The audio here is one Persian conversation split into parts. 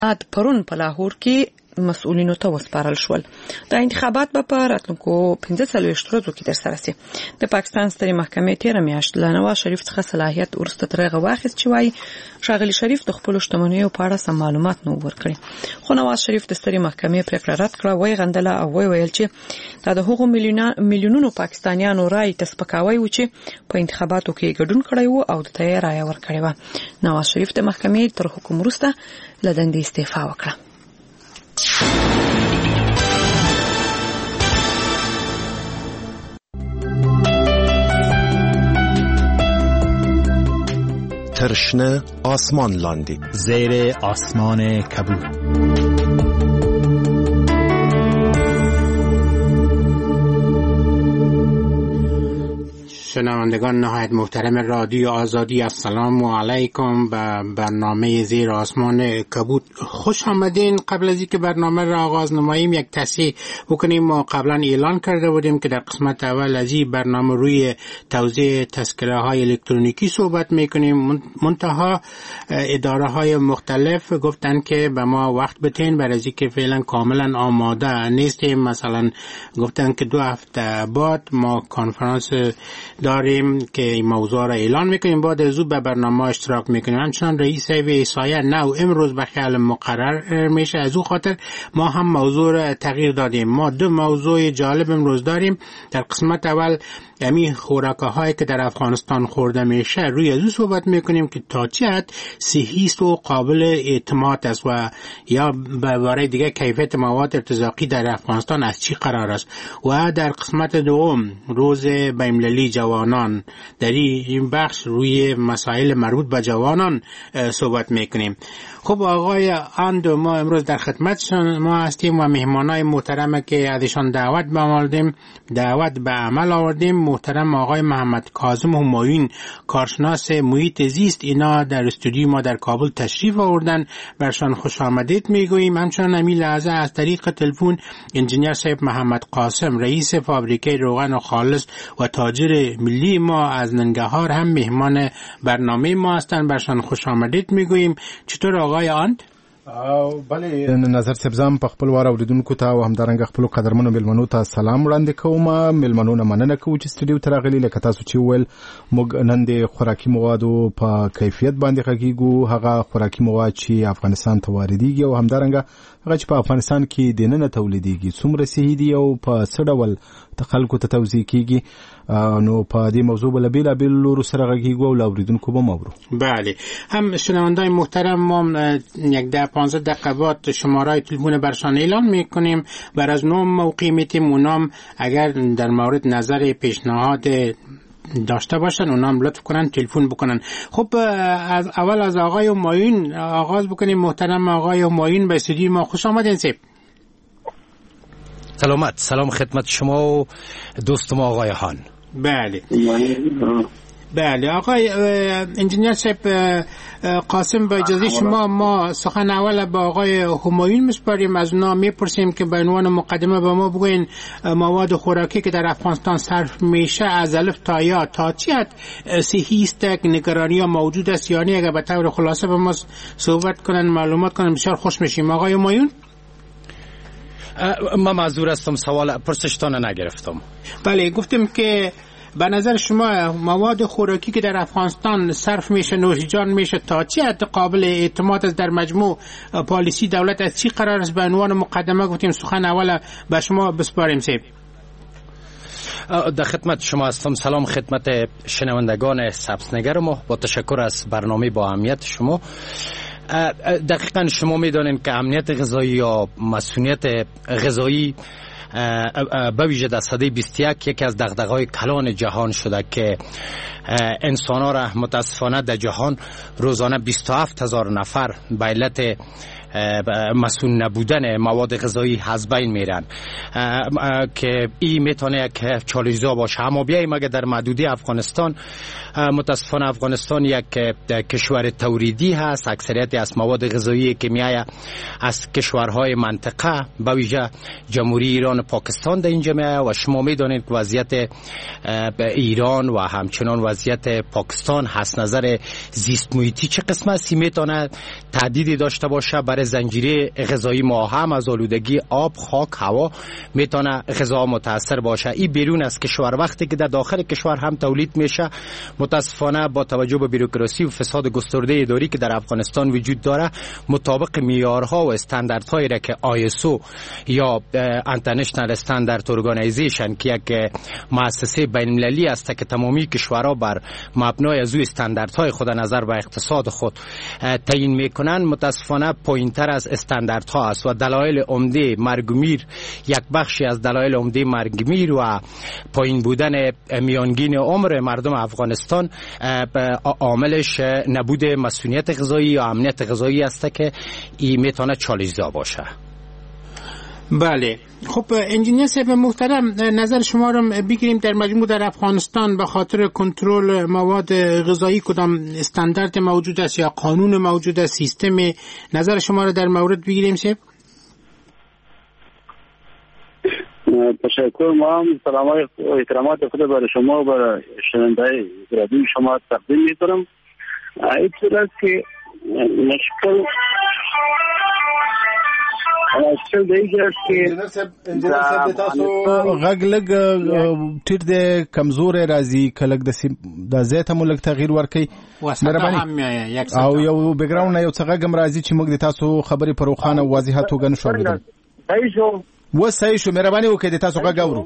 پرون په لاهور کې مسؤلینو ته وسپارل شول. د انتخابات په راتلونکو 15 ورځو کې ترسره شي. د پاکستان سترې محکمې تیر میاشت له نواز شریف څخه صلاحیت ورسته ترغه واخیست چې وايي ښاغلي شریف د خپل شتمنیو په اړه سم معلومات نه ورکړي. خو نواز شریف د سترې محکمې پریکړه رد کړه، وایي غندله او ویل چې دا د هغو میلیونونو پاکستانیانو رای تسپکاوی و چې په انتخاباتو کې ګډون کړی وو او د ته رای ورکړی و. نواز شریف د محکمې تر حکم وروسته له دندې استعفا وکړه. ترشنه آسمان لاندی زیر آسمان کبود. شنوندگان نهایت محترم رادیو آزادی، السلام علیکم. به برنامه زیر آسمان کبود خوش آمدین. قبل از اینکه برنامه را آغاز نماییم یک تصحیح بکنیم. ما قبلا اعلان کرده بودیم که در قسمت اول از این برنامه روی توزیع تذکره های الکترونیکی صحبت میکنیم. منتها اداره های مختلف گفتن که به ما وقت بتین برای از اینکه فعلا کاملا آماده نیستیم. مثلا گفتن که 2 هفته بعد ما کنفرانس داریم که این موضوع را اعلان میکنیم، بعد از او به برنامه اشتراک میکنیم. همچنان رئیس ایسایه نو امروز به خیال مقرر میشه، از او خاطر ما هم موضوع را تغییر دادیم. ما 2 موضوع جالب امروز داریم. در قسمت اول همین خوراکه هایی که در افغانستان خورده میشه روی از او صحبت میکنیم که تا چه حد صحی است و قابل اعتماد است و یا برای دیگه کیفیت مواد ارتزاقی در افغانستان از چی قرار است. و در قسمت دوم روز بین‌المللی جوانان، در این بخش روی مسائل مربوط به جوانان صحبت میکنیم. خب آقای اندو، ما امروز در خدمت شما هستیم و مهمانای محترم که ازشان دعوت به عمل آوردیم. محترم آقای محمد کاظم همایون، کارشناس محیط زیست، اینا در استودیو ما در کابل تشریف آوردن، برشان خوش آمدید میگوییم. همچنان همین لحظه از طریق تلفن انجینیر صاحب محمد قاسم، رئیس فابریکه روغن خالص و تاجر ملی ما از ننگهار، هم مهمان برنامه ما هستند، برشان خوش آمدید میگوییم. چطور آقای اند؟ بله، نظر سبزام په خپل واره اوریدونکو ته او همدارنګه خپل قدرمنو ملمنو ته سلام وړاندې کوم. ملمنو نه مننه کوم چې سټډیو ته راغلي. لکه تاسو چې ویل، موږ نن د خوراکي موادو په کیفیت باندې غږیږو. هغه خوراکي مواد چې افغانستان ته واردېږي او همدارنګه هغه چې په افغانستان کې دننه تولیدېږي څومره صحي دي او په څه ډول خلکو ته توزیع کیږي. نو په دې موضوع بل بیل لورو سره غږیږو او اوریدونکو به مورو. بله، هم شنوندای محترم، ما یک 10-15 دقیقه بعد شماره تلفن برشان اعلان میکنیم. بر از نام موقع میتیم اونام اگر در مورد نظر پیشنهاد داشته باشن اونام لطف کنن تلفن بکنن. خب از اول از آقای همایون آغاز بکنیم. محترم آقای همایون، به استودیو ما خوش آمدین. سلام خدمت شما و دوست ما آقای خان. بله آقای انجینیر صاحب قاسم، با اجازه شما ما سخن اول با آقای همایون میسپاریم. از اونا میپرسیم که به عنوان مقدمه به ما بگوین مواد خوراکی که در افغانستان صرف میشه از الف تا یا تا چی حد صحی است، نگرانی ها موجود است یا نه؟ اگر به طور خلاصه به ما صحبت کنن، معلومات کنن، بسیار خوش میشیم. آقای همایون. من معذور هستم، سوال پرسشتان نگرفتم. بله، گفتم که به نظر شما مواد خوراکی که در افغانستان صرف میشه، نوشیجان میشه، تا چه حد قابل اعتماد است؟ در مجموع پالیسی دولت از چی قرار است؟ به عنوان مقدمه گفتیم سخن اول به شما بسپاریم. سیب در خدمت شما هستم. سلام خدمت شنوندگان سبزنگر ما، با تشکر از برنامه با اهمیت شما. دقیقاً شما میدانید که امنیت غذایی یا مسئولیت غذایی به ویژه در سده 21 یکی از دغدغه‌های کلان جهان شده که انسان‌ها را متاسفانه در جهان روزانه 27,000 نفر به علت مسئول نبودن مواد غذایی از بین میرن که این میتونه که چالش‌زا باشه. اما بیاییم اگر در محدوده افغانستان، متاسفانه افغانستان یک کشور تولیدی هست. اکثریت از مواد غذایی که میآید از کشورهای منطقه به ویژه جمهوری ایران ایران و پاکستان در اینجا میاد و شما میدانید که وضعیت ایران و همچنان وضعیت پاکستان هست نظر زیست محیطی چه قسم است میتونه تهدیدی داشته باشه برای زنجیره غذایی ما هم از آلودگی آب، خاک، هوا میتونه غذا متاثر باشه. این بیرون از کشور وقتی که در داخل کشور هم تولید میشه متاسفانه با توجه به بیروکراسی و فساد گسترده اداری که در افغانستان وجود داره مطابق معیارها و استانداردهایی را که ISO یا International Standard Organization که یک مؤسسه بین‌المللی است که تمامی کشورها بر مبنای از او استانداردهای خود نظر به اقتصاد خود تعیین میکنن متاسفانه پایین‌تر از استانداردها است و دلایل عمده مرگ و میر یک بخشی از دلایل عمده مرگ و میر و پایین بودن میانگین عمر مردم افغانستان عاملش نبود مسئولیت غذایی یا امنیت غذایی است که این میتونه چالش‌زا باشه. بله خب انجینیر صاحب محترم نظر شما رو بگیریم در مجموع در افغانستان به خاطر کنترل مواد غذایی کدام استاندارد موجود است یا قانون موجود است سیستم نظر شما رو در مورد بگیریم صاحب. تشکر. ما هم سلام و احترامات خود برای شما و برای شنونده رادیو شما تقدیم می‌کنم. این است که مشکل دیگه است که انجینر صاحب تاسو غږ لګ ټیټ د کمزور راځي کلک د زیاته ملک تغییر ورکي مهرباني او یو بیک گراوند یو څه غږم راځي چې موږ د تاسو خبرې په روښانه واضحه توګه نشو اوریدل. صحیح شو مهرباني وکړئ د تاسو غږ اورو.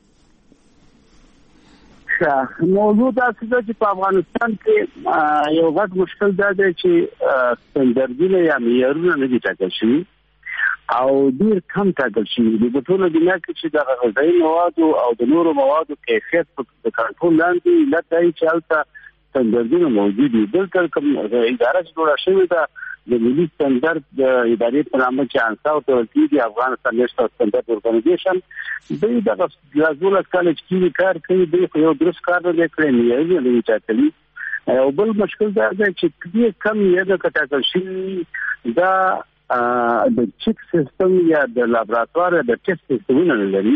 موضوع دا چې په افغانستان کې یو غټ مشکل دا دی چې ستاندردونه یا معیارونه نه دي ټاکل شوي او ډیر کم ټاکل شوي د ټول دنیا کې چې د غذایي موادو او د نورو موادو کیفیت په کنټرول لاندې علت دی چې هلته ستاندردونه موجود دي. دلته کوم اداره چې جوړه شوې ده د ملي ستاندرد د ادارې په نامه چې انسا ورته ویل کېږي افغانستان نیشنل ستاندرد ارګنایزیشن دوی دغه 12 کال چې کار کوي دوی خو یو درست کار نه کوي معیارونه نه دي ټاکلي. او بل مشکل دا دی چې ډېر کم معیارونه ټاکل شوي دا د چیک سیستم یا د لابراتوار د ټیسټ سیستمونه نه لري.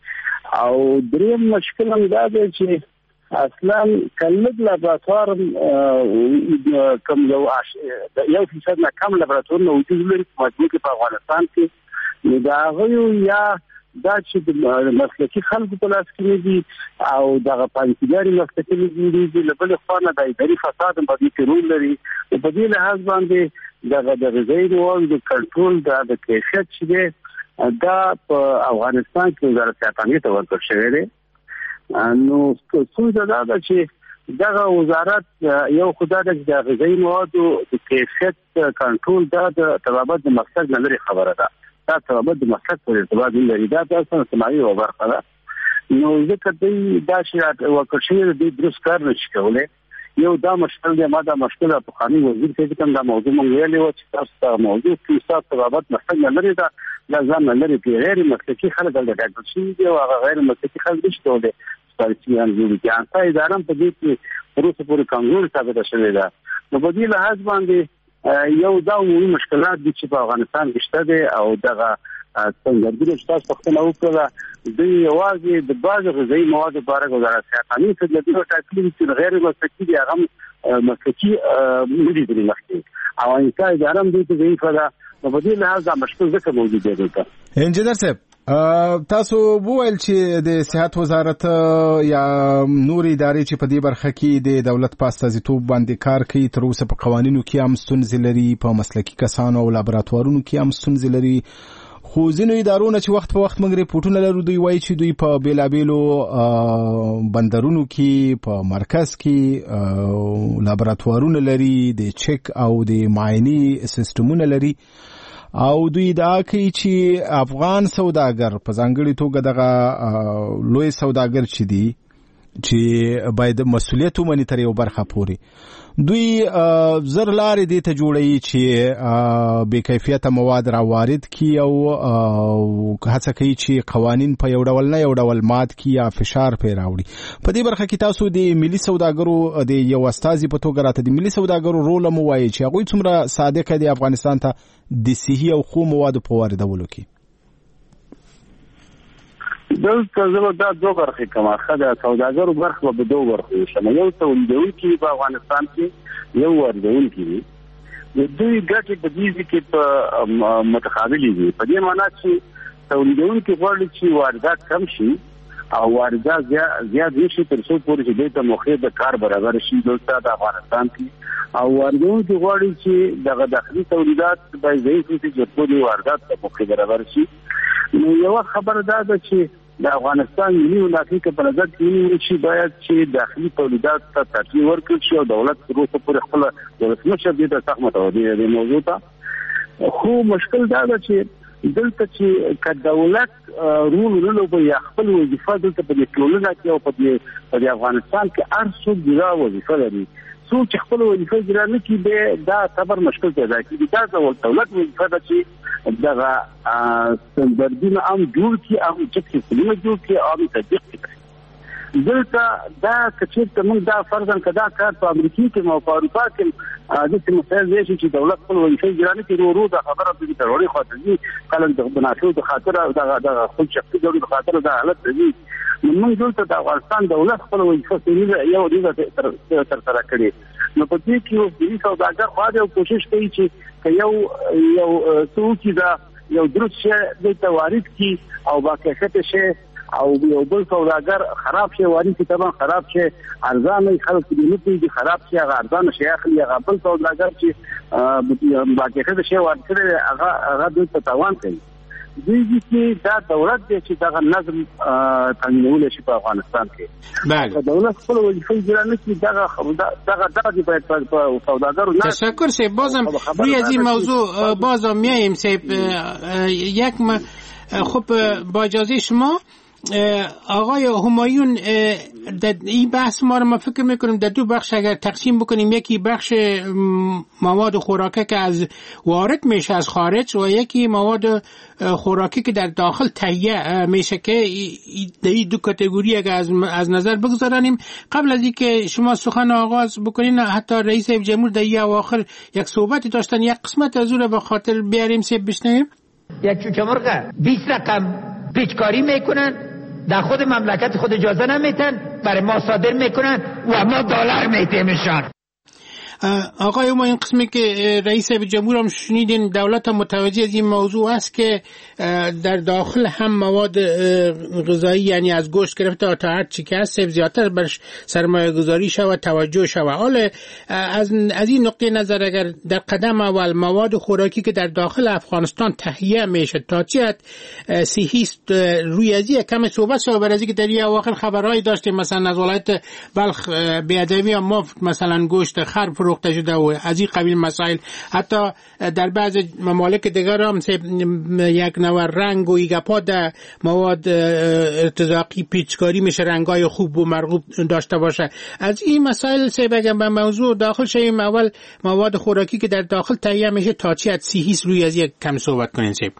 او دریم مشکل هم دا دی چې اصلا کله لابراتوار کوم یو فیصد نه کم لابراتوار نه وجود لري په مجموع کې په افغانستان کې دا غوي یا دا چې د مسلکي خلکو په لاس کې دي او دغه پانګیاري مسلکي دي لبل خانه د اداري فساد په دې کې رول لري. په دې لحاظ باندې د غذایي موادو د کنټرول د کیفیت چې دا په افغانستان کې وزارت صحت ته ورکړل شوی دی. نو څه دا چې دغه وزارت یو خدای د غذایي موادو د کیفیت کنټرول د تبابت د مقصد نه لري خبره ده. دا تبابت د مقصد پر ارتباط لري. دا تاسو سمایي او برخه ده. نو ځکه دا چې وکړ شوی د درست کار نشي کولای. یو دا مشکل دی ما دا مشکل په قانوني وزیر کې کوم دا موضوع مونږ ویلې و چې تاسو موضوع کې تاسو تبابت مقصد نه لري دا لازم نه لري چې غیر مسلکي خلک د ډاکټر شي او غیر مسلکي خلک نشته ولې سپارښتنه جوړي چې انته اداره په دې کې پروسه پورې کمزور ثابت شوی ده. نو په دې لحاظ باندې یو دا عمومي مشکلات دي چې په افغانستان کې شته دي او دغه څنګه چې تاسو پښتنه وکړه دوی یوازې د بعض غذایي موادو په اړه وزارت صحت څخه د دې ټاکلي چې غیر مسلکي دي هغه مسلکي ملي دي مخکې او انسان اداره هم دې ته ضعیفه ده. نو په دې لحاظ دا مشکل ځکه موجود دی. انجینر صاحب تاسو وویل چې د صحت وزارت یا نور ادارې چې په دې برخه کې د دولت په استازیتوب باندې کار کوي تر اوسه په قوانینو کې هم ستونزې لري په مسلکي کسانو او لابراتوارونو کې هم ستونزې لري. خو ځینو ادارونو چې وخت په وخت موږ ریپورټونه لرو دوی وایي چې دوی په بیلابیلو بندرونو کې په مرکز کې لابراتوارونه لري د چک او د معاینې سیستمونه لري او دوی دا کوي چې افغان سوداګر په ځانګړي توګه دغه لوی سوداګر چې دي چې باید مسؤلیت ومني تر یو برخه پورې دوی زر لارې دې ته جوړوي چې بې کیفیته مواد را وارد کی او هڅه کوي چې قوانین په یو ډول نه یو ډول مات کی یا فشار پې راوړي. په دې برخه کې تاسو د ملي سوداګرو د یو استازي په توګه راته د ملي سوداګرو رول مو وایي چې هغوی څومره صادق دي افغانستان ته د صحي او خو موادو په واردولو کې. دلته زه دا دوه برخې کوم. خدای سوداګرو برخه به دوه برخې شمه. یو تولیدونکي په افغانستان کې، یو واردونکي دي. دوی ګټې په دې کې په متقابل دي. په دې معنی چې تولیدونکي غواړي چې واردات کم شي او واردات زیات شي تر څو پورې چې د موخې د کار برابر شي دلته د افغانستان کې. او واردونکي غواړي چې دغه داخلي تولیدات به ضعیف شي چې ټول واردات د موخې برابر شي. نو یو خبره ده چې د افغانستان ملي منافع په نظر کې نیول شي، باید چې داخلي تولیدات ته ترجیح ورکړي شي او دولت وروسته پورې خپل ولسمشر دې ته سخت متوجه دی موضوع ته. خو مشکل دا ده چې دلته چې که دولت رول نه لوبي یا خپل وظیفه دلته په ټولنه کې او په افغانستان کې هر څوک جلا وظیفه لري. څوک چې خپل وظیفه اجرا نه کوي به دا صبر مشکل پیدا کوي. دا دولت وظیفه ده چې دغه ستندردونه هم جوړ کړي، هم چې جوړ کړي او تطبیق کړي. دلته دا کچېرته موږ دا فرضاً کدا کار په امریکا کې او په اروپا کې د مسایل دي چې دولت خپل وظیفه اجرا نه کوي، ورو دا خبره د ضروري خاطر دي کله د بنافع د خاطر او د خپل شخصي ضرورت خاطر دا حالت دي. موږ دلته د افغانستان دولت خپل وظیفه سره یو دې تر سره کړي. نو په دې کې یو دې سوداګر خو دا کوشش کوي چې یو څوک دا یو درست شي د توارث کی او باکیفیت شي او یو بل سوداګر خراب شي وارث کی طبعا خراب شي ارزان خلک دې نه پیږي خراب شي هغه ارزان شي اخلي هغه بل سوداګر چې باکیفیت شي ورته هغه د تاوان کوي. دوی چې دا دولت دې چې دا نظم تنظیمول شي په افغانستان کې. بله دولت خپل وظیفه اجرا نه کوي، دغه باید په سوداګرو نه. تشکر سه. بازم روی از این موضوع بازم میایم سه. یک خب با اجازه شما آقای همایون در این بحث ما فکر میکنیم در دو بخش اگر تقسیم بکنیم، یکی بخش مواد خوراکی که از وارد میشه از خارج و یکی مواد خوراکی که در داخل تهیه میشه که این دو کاتگوری اگر از نظر بگذاریم. قبل از اینکه شما سخن آغاز بکنین حتی رئیس جمهور در این اواخر یک صحبت داشتن، یک قسمت از اون رو به خاطر بیاریم سه بشنویم. یک چوچه مرغ 20 رقم پیچکاری میکنن، در خود مملکت خود اجازه نمیتن، برای ما صادر میکنن و ما دلار میدیمشان. آقای ما این قسمی که رئیس جمهور هم شنیدین، دولت هم متوجه از این موضوع است که در داخل هم مواد غذایی یعنی از گوشت گرفته تا هر چی که هست زیادتر برش سرمایه گذاری شود، توجه شود. حالا از این نقطه نظر اگر در قدم اول مواد خوراکی که در داخل افغانستان تهیه میشه تا چه حد صحیح است، روی از این کم صحبت شد. برای اینکه در این اواخر خبرهایی داشتیم مثلا از ولایت بلخ بیادبی مفت مثلا گوشت خر فروخته شده و از این قبیل مسائل. حتی در بعض ممالک دیگر هم یک نوع رنگ و ایگپا در مواد ارتزاقی پیچکاری میشه، رنگای خوب و مرغوب داشته باشه. از این مسائل بگم به موضوع داخل شیم. اول مواد خوراکی که در داخل تهیه میشه تا چی حد صحیح روی از یک کم صحبت کنین سیب.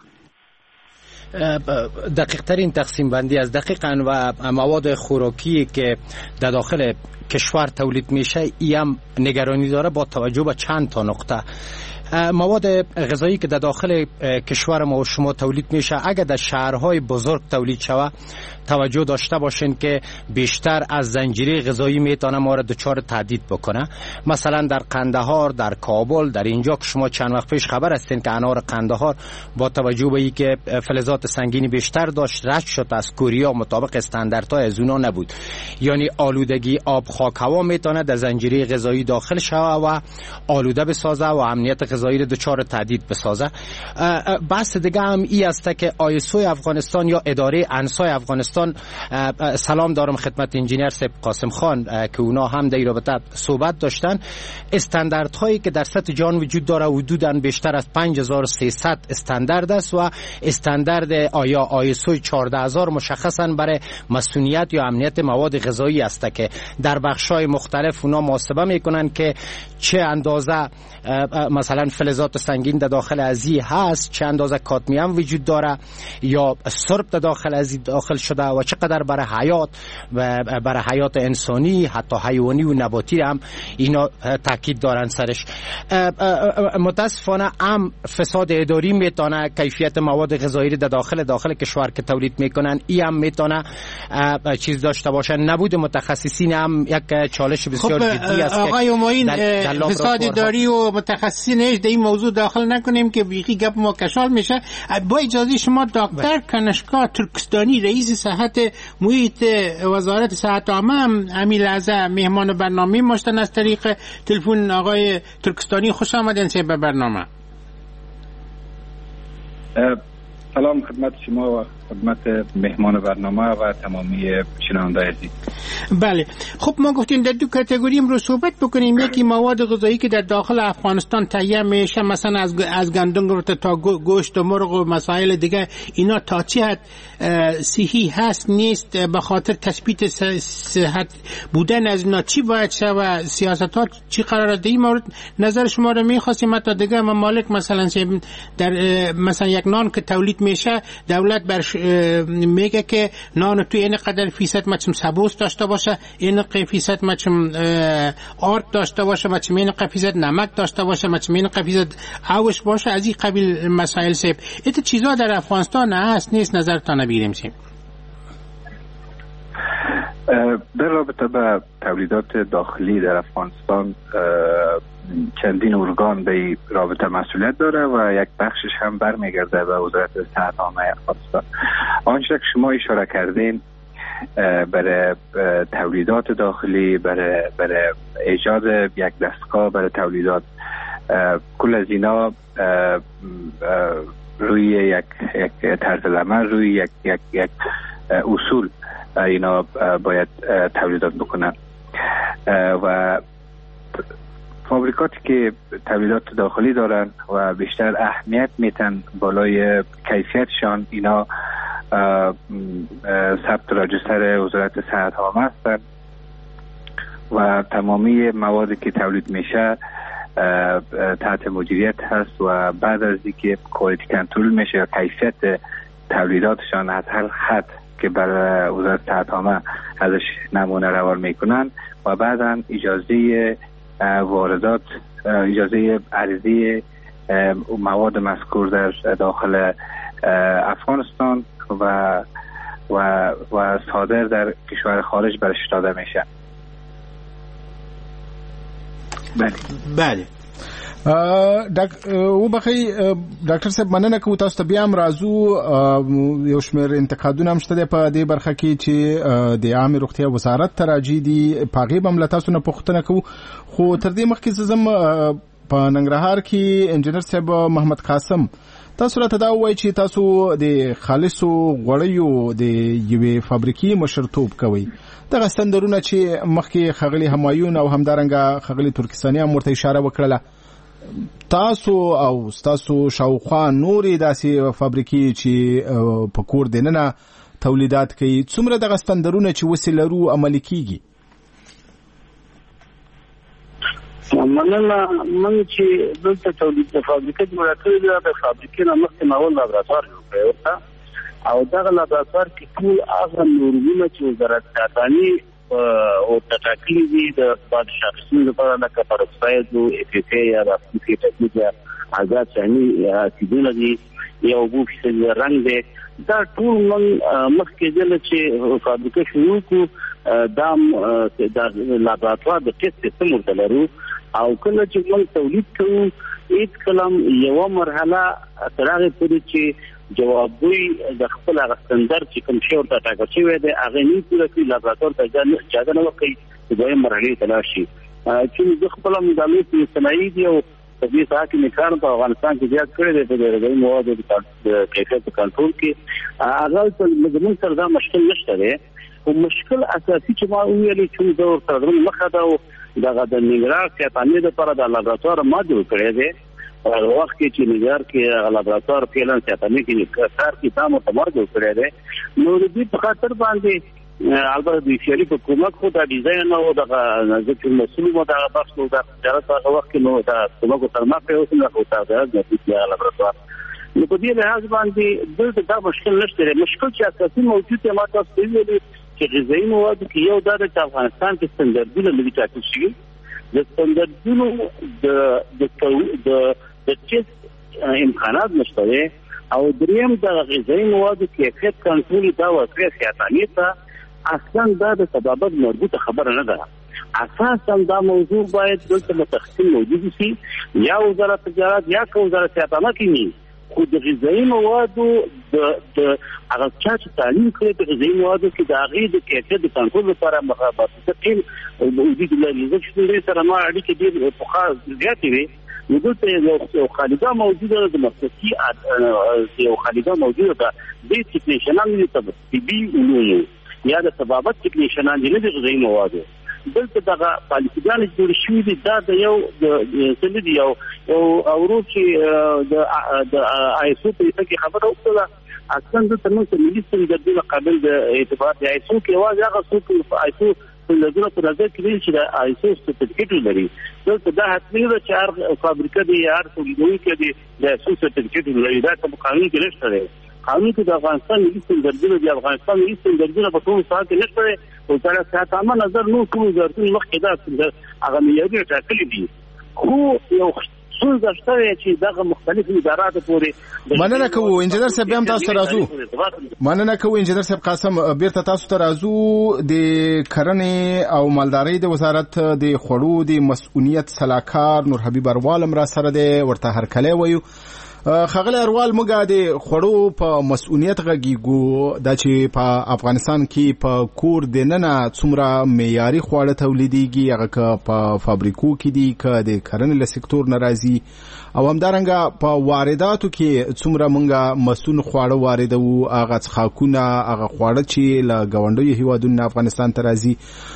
دقیق ترین تقسیم بندی از دقیقاً و مواد خوراکی که در داخل کشور تولید میشه ایم نگرانی داره با توجه به چند تا نقطه. مواد غذایی که در داخل کشور ما و شما تولید میشه اگر در شهرهای بزرگ تولید شود توجه داشته باشین که بیشتر از زنجیره غذایی میتونه ما را دچار تهدید بکنه. مثلا در قندهار، در کابل، در اینجا که شما چند وقت پیش خبر هستین که انار قندهار با توجه به اینکه فلزات سنگینی بیشتر داشت رد شد از کوریا، مطابق استانداردهای از اونا نبود. یعنی آلودگی آب، خاک، هوا میتونه در زنجیره غذایی داخل شود و آلوده بسازه و امنیت غذایی را دچار تهدید بسازه. بحث دیگه هم این است که آیسوی افغانستان یا اداره انسای افغانستان، سلام دارم خدمت انجینیر سیب قاسم خان که اونا هم در این رابطه صحبت داشتن. استانداردهایی که در سطح جهان وجود داره حدوداً بیشتر از 5300 استاندارد است و استاندارد آیسو 14000 مشخصاً برای مسئولیت یا امنیت مواد غذایی است که در بخش‌های مختلف اونا محاسبه میکنن که چه اندازه مثلا فلزات سنگین در داخل ازی هست، چه اندازه کادمیوم وجود داره یا سرب در داخل ازی داخل شده کرده و چقدر برای حیات و برای حیات انسانی حتی حیوانی و نباتی هم اینا تاکید دارن سرش. متاسفانه هم فساد اداری میتونه کیفیت مواد غذایی در داخل کشور که تولید میکنن این هم میتونه چیز داشته باشه. نبود متخصصین هم یک چالش بسیار جدی است. آقای اماین فساد اداری و متخصصین در این موضوع داخل نکنیم که بیخی گپ ما کشال میشه. با اجازه شما دکتر کنشکا ترکستانی رئیس صحت محیط وزارت صحت عامه هم همین لحظه مهمان برنامه ماشتن از طریق تلفن. آقای ترکستانی خوش آمدین به برنامه. سلام خدمت شما و خدمت مهمان برنامه و تمامی شنونده عزیز. بله خب ما گفتیم در دو کاتگوری امروز صحبت بکنیم. یکی مواد غذایی که در داخل افغانستان تهیه میشه، مثلا از گندم تا گوشت و مرغ و مسائل دیگه، اینا تا چه حد صحی هست نیست، به خاطر تثبیت صحت بودن از اینا چی باید شه و سیاست ها چی قراره؟ در این مورد نظر شما رو میخواستیم. حتی دیگه ممالک مثلا در مثلا یک نان که تولید میشه دولت میگه که نان تو این قدر فیصد مچم سبوس داشته باشه، این قدر فیصد مچم آرد داشته باشه، مچم این قدر فیصد نمک داشته باشه، مچم این قدر فیصد آوش باشه. از این قبیل مسائل سیب ایت چیزا در افغانستان هست نیست؟ نظرتان بگیریم سیم. در رابطه با تولیدات داخلی در افغانستان چندین ارگان به رابطه مسئولیت داره و یک بخشش هم برمیگرده به وزارت صحت عامه افغانستان. آنچه که شما اشاره کردین برای تولیدات داخلی، برای ایجاد یک دستگاه برای تولیدات، کل از اینا روی یک طرز عمل، روی یک اصول اینا باید تولیدات بکنن و فابریکاتی که تولیدات داخلی دارن و بیشتر اهمیت میتن بالای کیفیتشان، اینا ثبت راجستر وزارت صحت عامه هستن و تمامی موادی که تولید میشه تحت مدیریت هست و بعد از اینکه کوالیتی کنترل میشه یا کیفیت تولیداتشان از هر خط که برای وزارت صحت عامه ازش نمونه روان میکنن و بعدا اجازه واردات، اجازه عرضی مواد مذکور در داخل افغانستان و صادر در کشور خارج برش داده میشه. بله. او بخی ډاکټر صاحب مننه کوم. تاسو ته بیا هم راځو. یو شمېر انتقادونه هم شته په دې برخه کې چې د عامه روغتیا وزارت ته راځي دي، په هغې به هم له تاسو نه پوښتنه کوو. خو تر دې مخکې زه ځم په ننګرهار کې انجینر صاحب محمد قاسم، تاسو راته دا ووایئ چې تاسو د خالصو غوړیو د یوې فابریکې مشرتوب کوئ. دغه ستندرونه چې مخکې ښاغلي همایون او همدارنګه ښاغلي ترکستاني هم ورته اشاره وکړله، تاسو او تاسو شاوخوا نورې داسې فابریکې چې په کور دننه تولیدات کوي، څومره دغه ستندرونه چې وسې لرو عملي کیږي؟ مننه. من چې دلته تولید د فابریکې جوړه کړې ده، د فابریکې نه مخکې ناول لابراتوار جوړ کړی ورته، او دغه لابراتوار کې ټول هغه نورمونه چې وزارت صحتاني او ټاکلي دي د باد شخصي لپاره لکه پروکساید او اف اف یا د فیټاګي یا آزاد ثاني اسیدونه دي یو بو فیصد رنګ دی. دا ټول من مخکې ځل چې فابریکه شروع کو د لابراتوار د ټیسټ سیستم ورته لرو، او کله چې موږ تولید کوو هیڅ کلم یو مرحله تر هغه پورې چې جوابوي د خپل غستندر چې کوم شی ورته ټاکل شوی دی هغه نه پوره کوي، لابراتوار ته اجازه نه ورکوي چې دویم مرحله ته لاړ شي. چې د خپل مدامې صنایع دي او په دې ساحه کې کار په افغانستان کې زیات کړی دی په غذایي موادو د کیفیت کنټرول کې. هغه زموږ سره دا مشکل نشته دی، او مشکل اساسي چې ما ویلي چې د ورته مخه دا دغه د نګران کتانې لپاره د لابراتوار ما جوړ کړی دی. په وخت کې چې نګار کې لابراتوار پیلن کتانې کې کار کې تاسو ته جوړ کړی دی، نو د دې په خاطر باندې البته د فیشري په کومک خو دا ډیزاین او دغه ځکه مسؤل مو دا بحث نو دا تجارت هغه وخت نو دا کومک تر ما په اوس نه کوته دا د لابراتوار نو په دې لحاظ باندې دلته دا مشکل نشته. مشکل چې اساسي موجود دی ما تاسو ته ویلي چې غذایي مواد کې یو دا د افغانستان کې ستاندردونه لري ټاکل شوي. د ستاندردونو د ټیسټ امکانات نشته او دریم د غذایي موادو کیفیت کنټرول دا وسیله سیاستانه ته اصلا دا د سبب مربوطه خبره نه ده. اساسا دا موضوع باید دلته متخصصین موجود شي یا وزارت تجارت یا وزارت سیاستانه کې خو د غذایي موادو د هغه چې تعلیم کوي د غذایي موادو کې د هغې د کیفیت د کنټرول لپاره مخابراتي ټیم وجود لري. چې دوی سره ما اړیکې ډېر پخوا زیاتې وي نو دلته یو خالده موجوده د مختصي یو خالده موجوده ده د تکنیشنان دي طبي علومو یا د طبابت تکنیشنان دي نه د غذایي موادو. دلته دغه پالیسیګان جوړ شوي دي دا د یو د یو اورو چې د آیسو په کې خبره وکړه اصلا د تنظیم ملي ستندردونه قابل د اعتبار دی. آیسو کې واځي هغه څوک آیسو ستندردونه په نظر کې دي چې د آیسو سرټیفیکیټ لري. دلته دا حتمي ده چې هر فابریکه دی یا هر تولیدونکی دی د آیسو سرټیفیکیټ لري. دا کوم قانون کې نشته دی. قانون کې د افغانستان ملي ستندردونه د افغانستان ملي ستندردونه په ټول ساحه کې نشته دی. وزارت سیاستامه نظر نو کوم وزارتونه مخکې دا هغه معیارونه ټاکلي دي خو یو څه شته چې دغه مختلف ادارات پورې مننه کوو. انجنیر صاحب هم تاسو ته راځو. مننه کوو انجنیر صاحب. قاسم بیرته تاسو ته راځو. د کرنې او مالدارۍ د وزارت د خوړو د مسؤلیت سلاکار نور حبیب اروال هم را سره دی ورته هرکلی وایو. خغل اروال موږ د خوړو په مسؤلیت غږیږو دا چې په افغانستان کې په کور دننه څومره معیاري خواړه تولیدېږي هغه که په فابریکو کې دي که د کرنې له سکتور نه راځي او همدارنګه په وارداتو کې څومره موږ مسون خواړه واردوو هغه څښاکونه هغه خواړه چې له ګاونډیو هیوادونو افغانستان ته راځي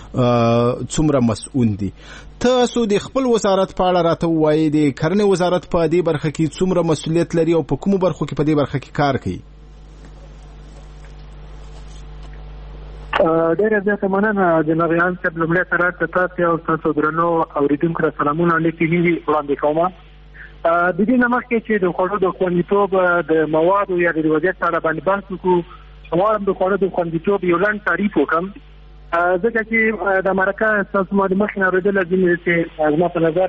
څومره مسؤل دي. تاسو د خپل وزارت په اړه راته ووایئ د کرنې وزارت په دې برخه کې څومره مسؤلیت لري او په کومو برخو کې په دې برخه کې کار کوي؟ ډېره زیاته مننه جناب ریحان صاحب. لومړی سره تاسو او تاسو درنو اوریدونکو ته سلامونه وړاندې کوم. د دې نه مخکې چې د خوړو د خوندیتوب د موادو یا د وضعیت په اړه باندې بحث وکړو غواړم د خوړو د خوندیتوب یو لنډ تعریف وکړم ځکه چې د امریکا تاسو مو د مخ نه اورېدل لازم دي چې زما په نظر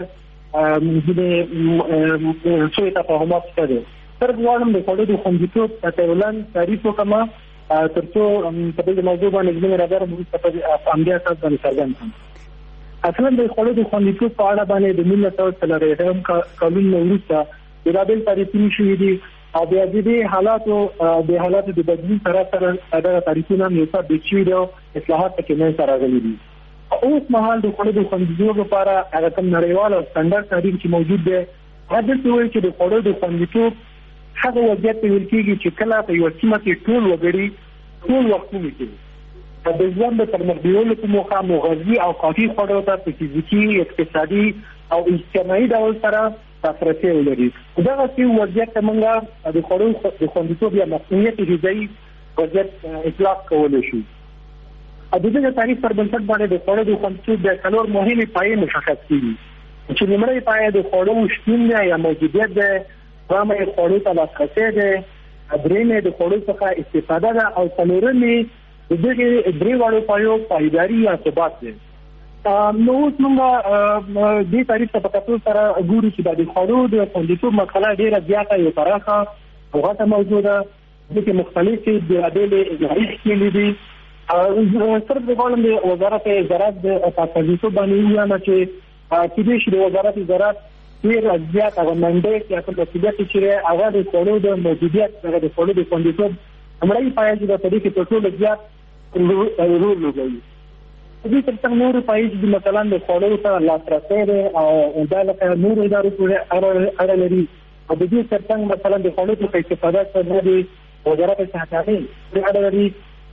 د څه تفاهمات شته. تر غواړم د خوړو د خوندیتوب په یو لنډ تعریف وکړم ترڅو په دې موضوع باندې زموږ راځره موږ په امنیت اساس باندې څرګند کړم. اصلا د خوړو د خوندیتوب په اړه باندې د 1930 قانون وروسته د رابل تعریفونه شوي دي او بیا د حالاتو د بدلون سره دا تعریفونه یو څه د چي د اصلاحات کې نه سره غلي دي. اوس مهال د خوړو د خوندیتوب لپاره هغه کوم نړیوال او سټانډرډ تعریف چې موجود دی هغه څه وایي چې د خوړو د خوندیتوب هغه وضعیت ویل کېږي چې کله په یو سیمه کې ټول وګړي ټول وختونه کې د ژوند د پرمختګ په موخه مغذي او کافي خوړو ته په فزیکي اقتصادي او اجتماعي ډول سره تاسو ولري. دا چې وضعیت موږ د خوړو د خوندیتوب یا مسؤلیت غذایی وضعیت اطلاق کولای شو. د دې تعریف پر بنسټ باندې د خوړو د خوندیتوب د څلور مهمې پایې مشخص کړي چې لومړی پایه د خوړو شتون یا موجودیت ده، دویمه خوړو ته لاسرسی ده، درېیمه د خوړو څخه استفاده ده او څلورمه د دې درې وړو پایو پایداري یا ثبات ده. نو اوس موږ دې تعریف ته په کتو سره ګورو چې د خوړو د خوندیتوب مسله ډېره زیاته یو پراخه او غټه موضوع ده چې مختلفې بېلابېلې اظهاري ښکېلې دي. صرف د غواړم د وزارت زراعت د تاسیسو باندې ووایم چې کېدای شي د وزارت زراعت ډېر زیات هغه منډیټ یا کوم مسؤلیت چې هغه د خوړو د موجودیت هغه د خوړو د خوندیتوب همړی پایې چې په دې کې په ټولو زیات رول لوبوي. دې ترڅنګ نور پایې چې مثلا د خوړو ته لاسرسی دی او دا لکه نور ادارو پورې اړه لري او د دې ترڅنګ مثلا د خوړو څخه استفاده څخه د وزارت صحتاني اړه لري.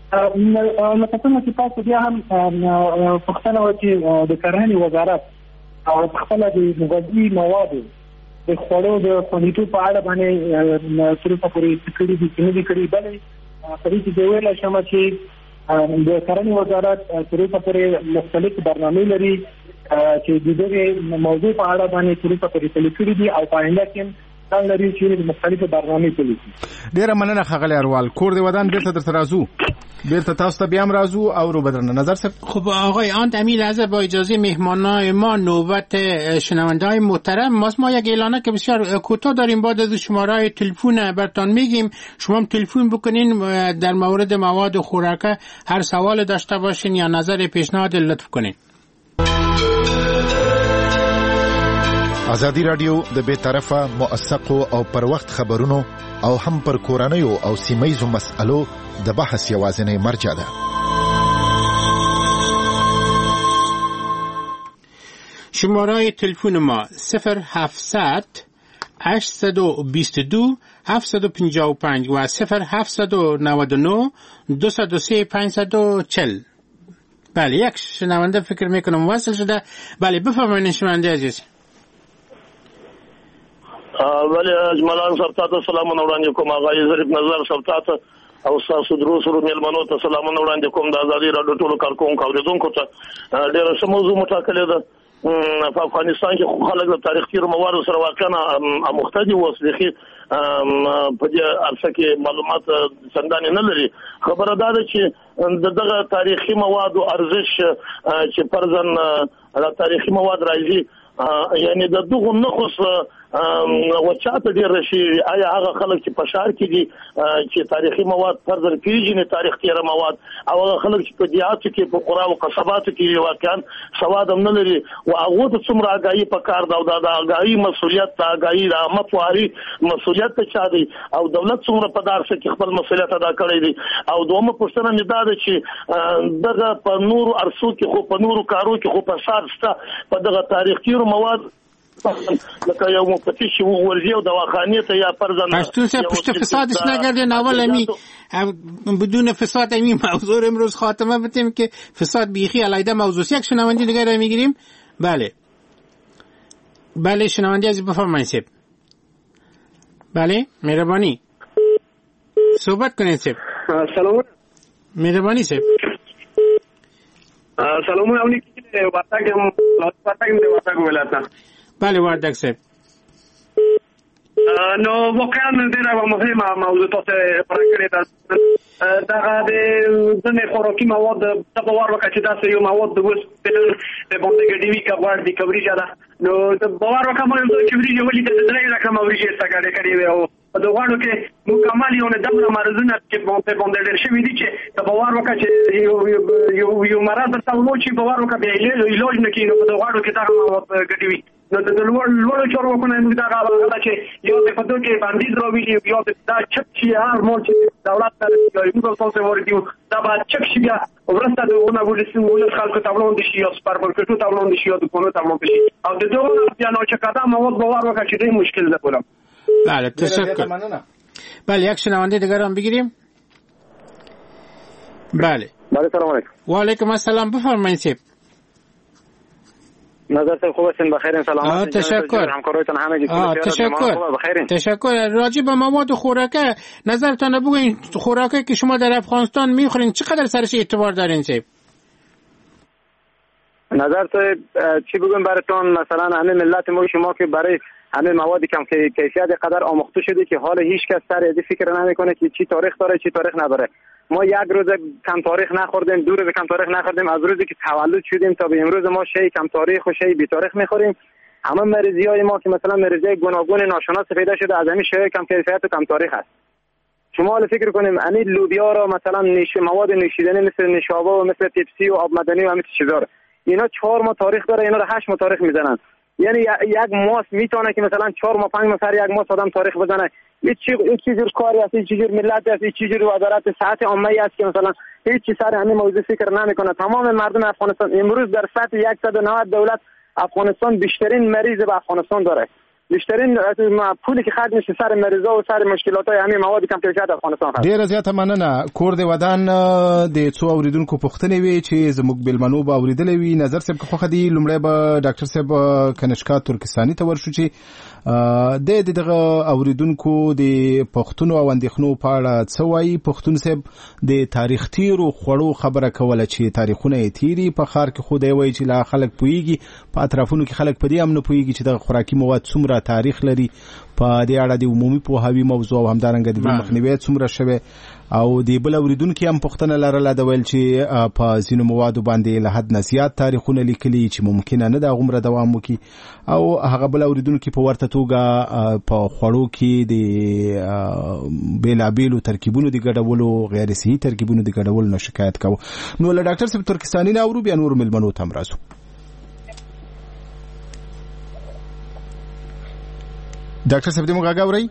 لکه څنګه چې تاسو بیا هم پوښتنه وکړئ د کرنې وزارت او خپل د مغذي موادو د خوړو د خوندیتوب په اړه باندې تر څو پورې کړي دي چې نه دي کړي بلې په دې کې د ویل شم چې د کرنې وزارت تر څو پورې مختلف برنامې لري چې د دې موضوع په اړه باندې تر څو پورې تلل کړي دي او په آینده کې امکان لري چې مختلفو برنامې پلي ډیره مننه ښاغلی اروال. کور دی ودان بیرته درته راځو، بیرته تاسو ته بیا هم راځو او رو بدرنه نظر صاحب. خب آقای آن امیر لحظه با اجازه مهمانای ما نوبت شنونده‌های محترم ماست. ما یک اعلانه که بسیار کوتاه داریم، بعد از شماره تلفن براتون میگیم، شما هم تلفن بکنین در مورد مواد خوراکه هر سوال داشته باشین یا نظر پیشنهاد لطف کنین. ازادي رادیو د بے طرفه موثقو او پر وخت خبرونو او هم پر کورنیو او سیمایزو مسألو د بحث یوازینی مرجع ده. شماره تلفن ما 0700 822 755 و 0799 203 540. بله یک شنونده فکر میکنم وصل شده. بله بفرمایید شنونده عزیز. ولی اجمالان سرتاته سلامونه وړاندې کوم. آغای ظریف نظر سرتاته او تاسو دروس ورو ملمنو ته سلامونه وړاندې کوم. د ازادي رادیو ټولو کارکونکو اوریدونکو ته ډیره ښه موضوع مټاکلې ده. په افغانستان کې خلک د تاریخ تیر موارد سره واقعا مختلف وسلخي په دې ارڅ کې معلومات څنګه نه لري. خبره ده چې دغه تاریخي مواد او ارزش چې پرځن د تاریخي مواد راځي یعنی د دغه نخص وچاته ډیر رشي. آیا هغه خلک چې په شهر کې دي چې تاریخي مواد پرځن پیژني تاریخ تیر مواد او هغه خلک چې په دیاتو کې په قرا او قصباتو کې واقعا سواد هم نه لري او هغه د څومره آگاهي په کار دا د آگاهي مسؤلیت ته آگاهي د امتواري مسؤلیت ته چا دی او دولت څومره په دارسه کې خپل مسؤلیت ادا کړی دی. او دومره پوښتنه مې ده چې دغه په نور ارسو کې خو په نور کارو کې خو په سارسته په دغه تاریخ تیر مواد لکه یو مفتش ورزی و دواخانه ته یا پرزن پشتون سه پشت فسادش نگردین. اول امی بدون فساد امی موضوع امروز خاتمه بتیم که فساد بیخی علیده موضوع. یک شنوندی دیگر رو میگیریم. بله شنوندی از بفرمایید سیب. بله مهربانی صحبت کنید سیب. سلام مهربانی سیب. سلام اونی که واتاگم ولاتا. بله وردک صاحب. نو واقعا ډیره مهمه موضوع تاسو پرکړې ده. دا د ځنې خوراکي مواد د باور وکړي چې دا یو مواد د وس په باندې ګډوي کبر دي کوریجه ده. نو د باور وکړه مې چې ویډیو ولې د درې رقم اوریجه څنګه کړی وي او د غواړو کې مکمل یو نه دغه مرزونه چې په باندې ډېر شوی دي چې د باور وکړه چې یو مرض تاسو نو چې باور وکړه به علاج نه کینو د غواړو کې دا مواد ګډوي. نو د لوړ چارو وکړه موږ دا غواړو چې یو په دوی کې باندې دروي یو دا چپ چې هر مول چې دولت ته یو څه ورته دا به چپ شي بیا ورسته د اونې ولې خلکو ته وړاندې شي او سپاربرکټو ته وړاندې شي او د کومو ته وړاندې شي او د دوه بیا نو چې کدا مواد باور وکړه چې ډېر مشکل ده کوم. بله تشکر. بله یک شنونده دیگر هم بگیریم. بله سلام علیکم. و علیکم السلام بفرمایید سیب. نظر صاحب خوب هستین؟ بخیرین؟ سلامت. تشکر. همکارایتان همگی تشکر. راجع به مواد خوراکه نظرتان بگوین. خوراکه که شما در افغانستان میخورین چقدر سرش اعتبار دارین سیب؟ نظر صاحب چی بگویم براتون؟ مثلا همه ملت ما شما که برای همه مواد کم کیفیت قدر آموخته شده که حال هیچ کس سر از فکر نمیکنه که چی تاریخ داره چی تاریخ نداره. ما یک روز کم تاریخ نخوردیم، دو روز کم تاریخ نخوردیم، از روزی که تولد شدیم تا به امروز ما شی کم تاریخ و شی بی تاریخ میخوریم. همه مریضی‌های ما که مثلا مریضی گوناگون ناشناس پیدا شده از همین شی کم کیفیت و کم تاریخ است. شما حالا فکر کنیم همین لوبیا را مثلا مواد نوشیدنی مثل نوشابه و مثل پپسی و آب مدنی و همین چیزا اینا 4 ماه تاریخ داره، اینا رو 8 ماه تاریخ میزنن. یعنی یک ماه میتونه که مثلا 4 ماه 5 ماه سر یک ماه آدم تاریخ بزنه. هیچ چیزی کاری است، هیچ چیزی ملت است، هیچ چیزی وزارت صحت عامه است که مثلا هیچ چیز سر همین موضوع فکر نمیکنه. تمام مردم افغانستان امروز در سطح 190 دولت افغانستان بیشترین مریض به افغانستان داره. بیشترین پولی که خرج میشه سر مریضا و سر مشکلاتای همین مواد کم کیفیت افغانستان هست. ډیر زیاته مننه. کور دی ودان د څو اوریدونکو پوښتنې وی چې زموږ بلمنو به اوریدلې وی. نظر صاحب که خو خدي لمړی به ډاکټر صاحب کنشکا ترکستاني ته ورشو چې د دغه اوریدونکو د پښتون او اندېښنو په اړه څه وایي. پښتون صاحب د تاریخ تیرو خوړو خبره کوله چې تاریخونه یې تیری په خار کې خو دی وایي چې لا خلک پويږي، په اطرافونو کې خلک په دې هم نه پويږي چې د خوراکي مواد څومره څومره تاریخ لري په دې اړه د عمومي پوهاوی موضوع او همدارنګه د مخنیوي څومره شوه او د بل اوریدونکو هم پوښتنه لرله د ویل چې په ځینو موادو باندې له حد نه زیات تاریخونه لیکلي چې ممکن نه د عمر دوام وکړي او هغه بل اوریدونکو په ورته توګه په خوړو کې د بیلابیلو ترکیبونو د ګډولو غیر صحي ترکیبونو د ګډولو نه شکایت کاوه. نو له ډاکټر صاحب ترکستاني نه اورو بیا نور ملمنو ته مراسو. ډاکټر صاحب دې موږ غاوري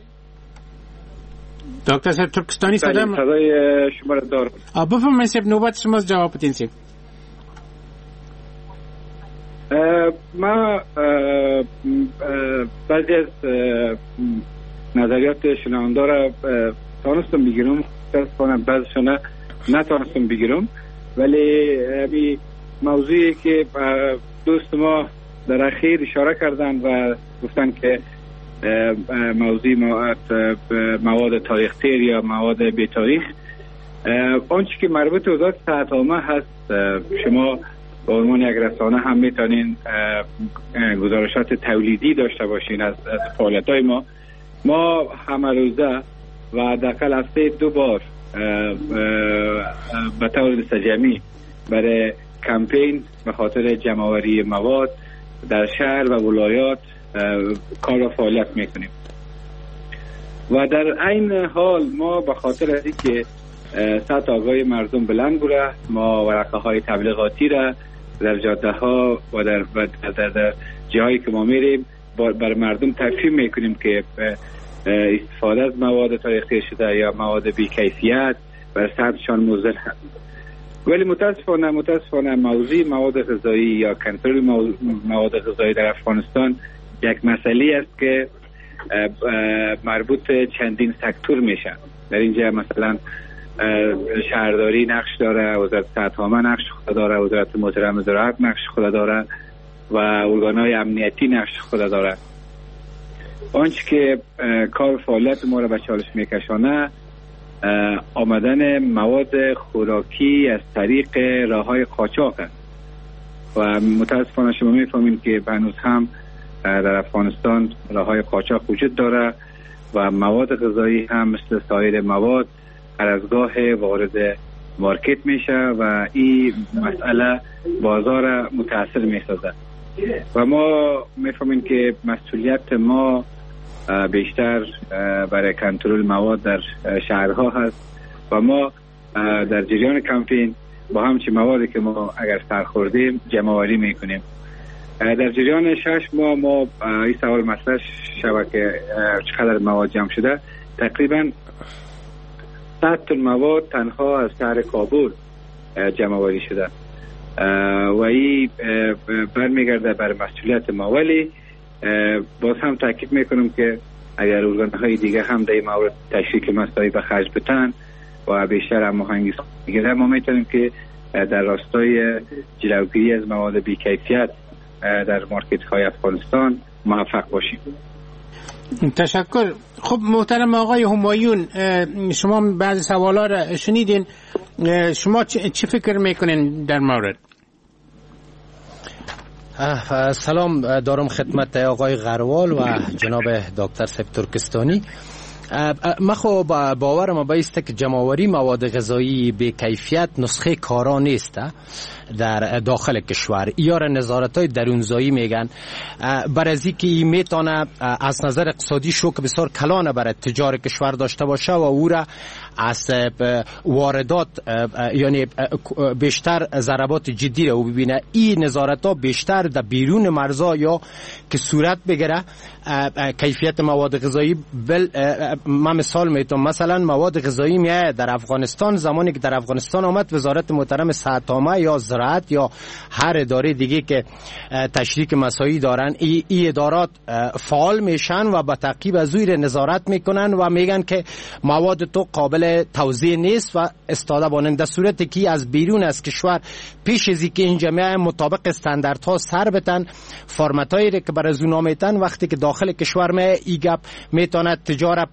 دکتر صاحب ترکستانی صدام صدای شما را دارم. بفرمایید صاحب نوبت شماست جواب بدین صاحب. ما بعضی از نظریات شنونده را تانستم بگیرم، بعضیشون نتانستم بگیرم، ولی همین موضوعی که دوست ما در اخیر اشاره کردن و گفتن که موضوع مواد تاریخ تیر یا مواد بی تاریخ، آنچه که مربوط به وزارت صحت‌عامه هست، شما به عنوان یک رسانه هم میتونین گزارشات تولیدی داشته باشین از فعالیت‌های ما همه روزه و داخل هفته 2 بار به طور مستجمی برای کمپین به خاطر جمع‌آوری مواد در شهر و ولایات کار و فعالیت میکنیم و در این حال ما به خاطر از اینکه سطح آگاهی مردم بلند بوده، ما ورقه های تبلیغاتی را در جاده ها و در جاهایی که ما میریم بر مردم تفهیم میکنیم که استفاده از مواد تاریخی شده یا مواد بی کیفیت بر صحتشان مضر هست. ولی متاسفانه موضوع مواد غذایی یا کنترل مواد غذایی در افغانستان یک مسئله است که مربوط چندین سکتور میشه. در اینجا مثلا شهرداری نقش داره، وزارت صحت‌عامه نقش خود داره، وزارت محترم زراعت نقش خود داره و ارگان‌های امنیتی نقش خود داره. آنچه که کار فعالیت ما را به چالش میکشانه آمدن مواد خوراکی از طریق راه‌های قاچاق است و متاسفانه شما میفهمین که هنوز هم در افغانستان راه‌های قاچاق وجود داره و مواد غذایی هم مثل سایر مواد هر از گاه وارد مارکت میشه و این مسئله بازار متاثر میسازه و ما میفهمیم که مسئولیت ما بیشتر برای کنترل مواد در شهرها هست و ما در جریان کمپین با همچین موادی که ما اگر سرخوردیم جمع‌آوری میکنیم. در جریان 6 ماه ما این سوال مطرح شود که چقدر مواد جمع شده. تقریبا 100 تن مواد تنها از شهر کابل جمع‌آوری شده و این برمیگرده بر مسئولیت ما. ولی باز هم تاکید میکنم که اگر ارگان‌های دیگه هم در این مورد تشریک مسائل به خرج بتن و بیشتر هماهنگی بگیرن، ما میتونیم که در راستای جلوگیری از مواد بی‌کیفیت در مارکت های افغانستان موفق باشیم. تشکر. خب محترم آقای همایون، شما بعضی سوالا را شنیدین، شما چی فکر میکنین در مورد؟ سلام دارم خدمت آقای غروال و جناب دکتر صاحب ترکستانی. ما خو باورم بایسته که جمع‌آوری مواد غذایی به کیفیت نسخه کارا نیست در داخل کشور. یا را نظارت‌های درونزایی میگن برای اینکه این میتونه از نظر اقتصادی شوک بسیار کلان برای تجار کشور داشته باشه و او را از واردات یعنی بیشتر ضربات جدی رو ببینه. این نظارت‌ها بیشتر در بیرون مرزها یا که صورت بگیره کیفیت مواد غذایی من مثال میتونم، مثلا مواد غذایی میاد در افغانستان، زمانی که در افغانستان آمد وزارت محترم صحت‌عامه یا زراعت یا هر اداره دیگه که تشریک مساعی دارن این ادارات فعال میشن و با تعقیب از زیر نظارت میکنن و میگن که مواد تو قابل توزیع نیست و استفاده بانند. در صورتی که از بیرون از کشور پیش از اینکه این جمعیت مطابق استانداردها سر بتن فرمتایی که برای زونا میتن، وقتی که داخل کشور ایگاب میتونه تجارت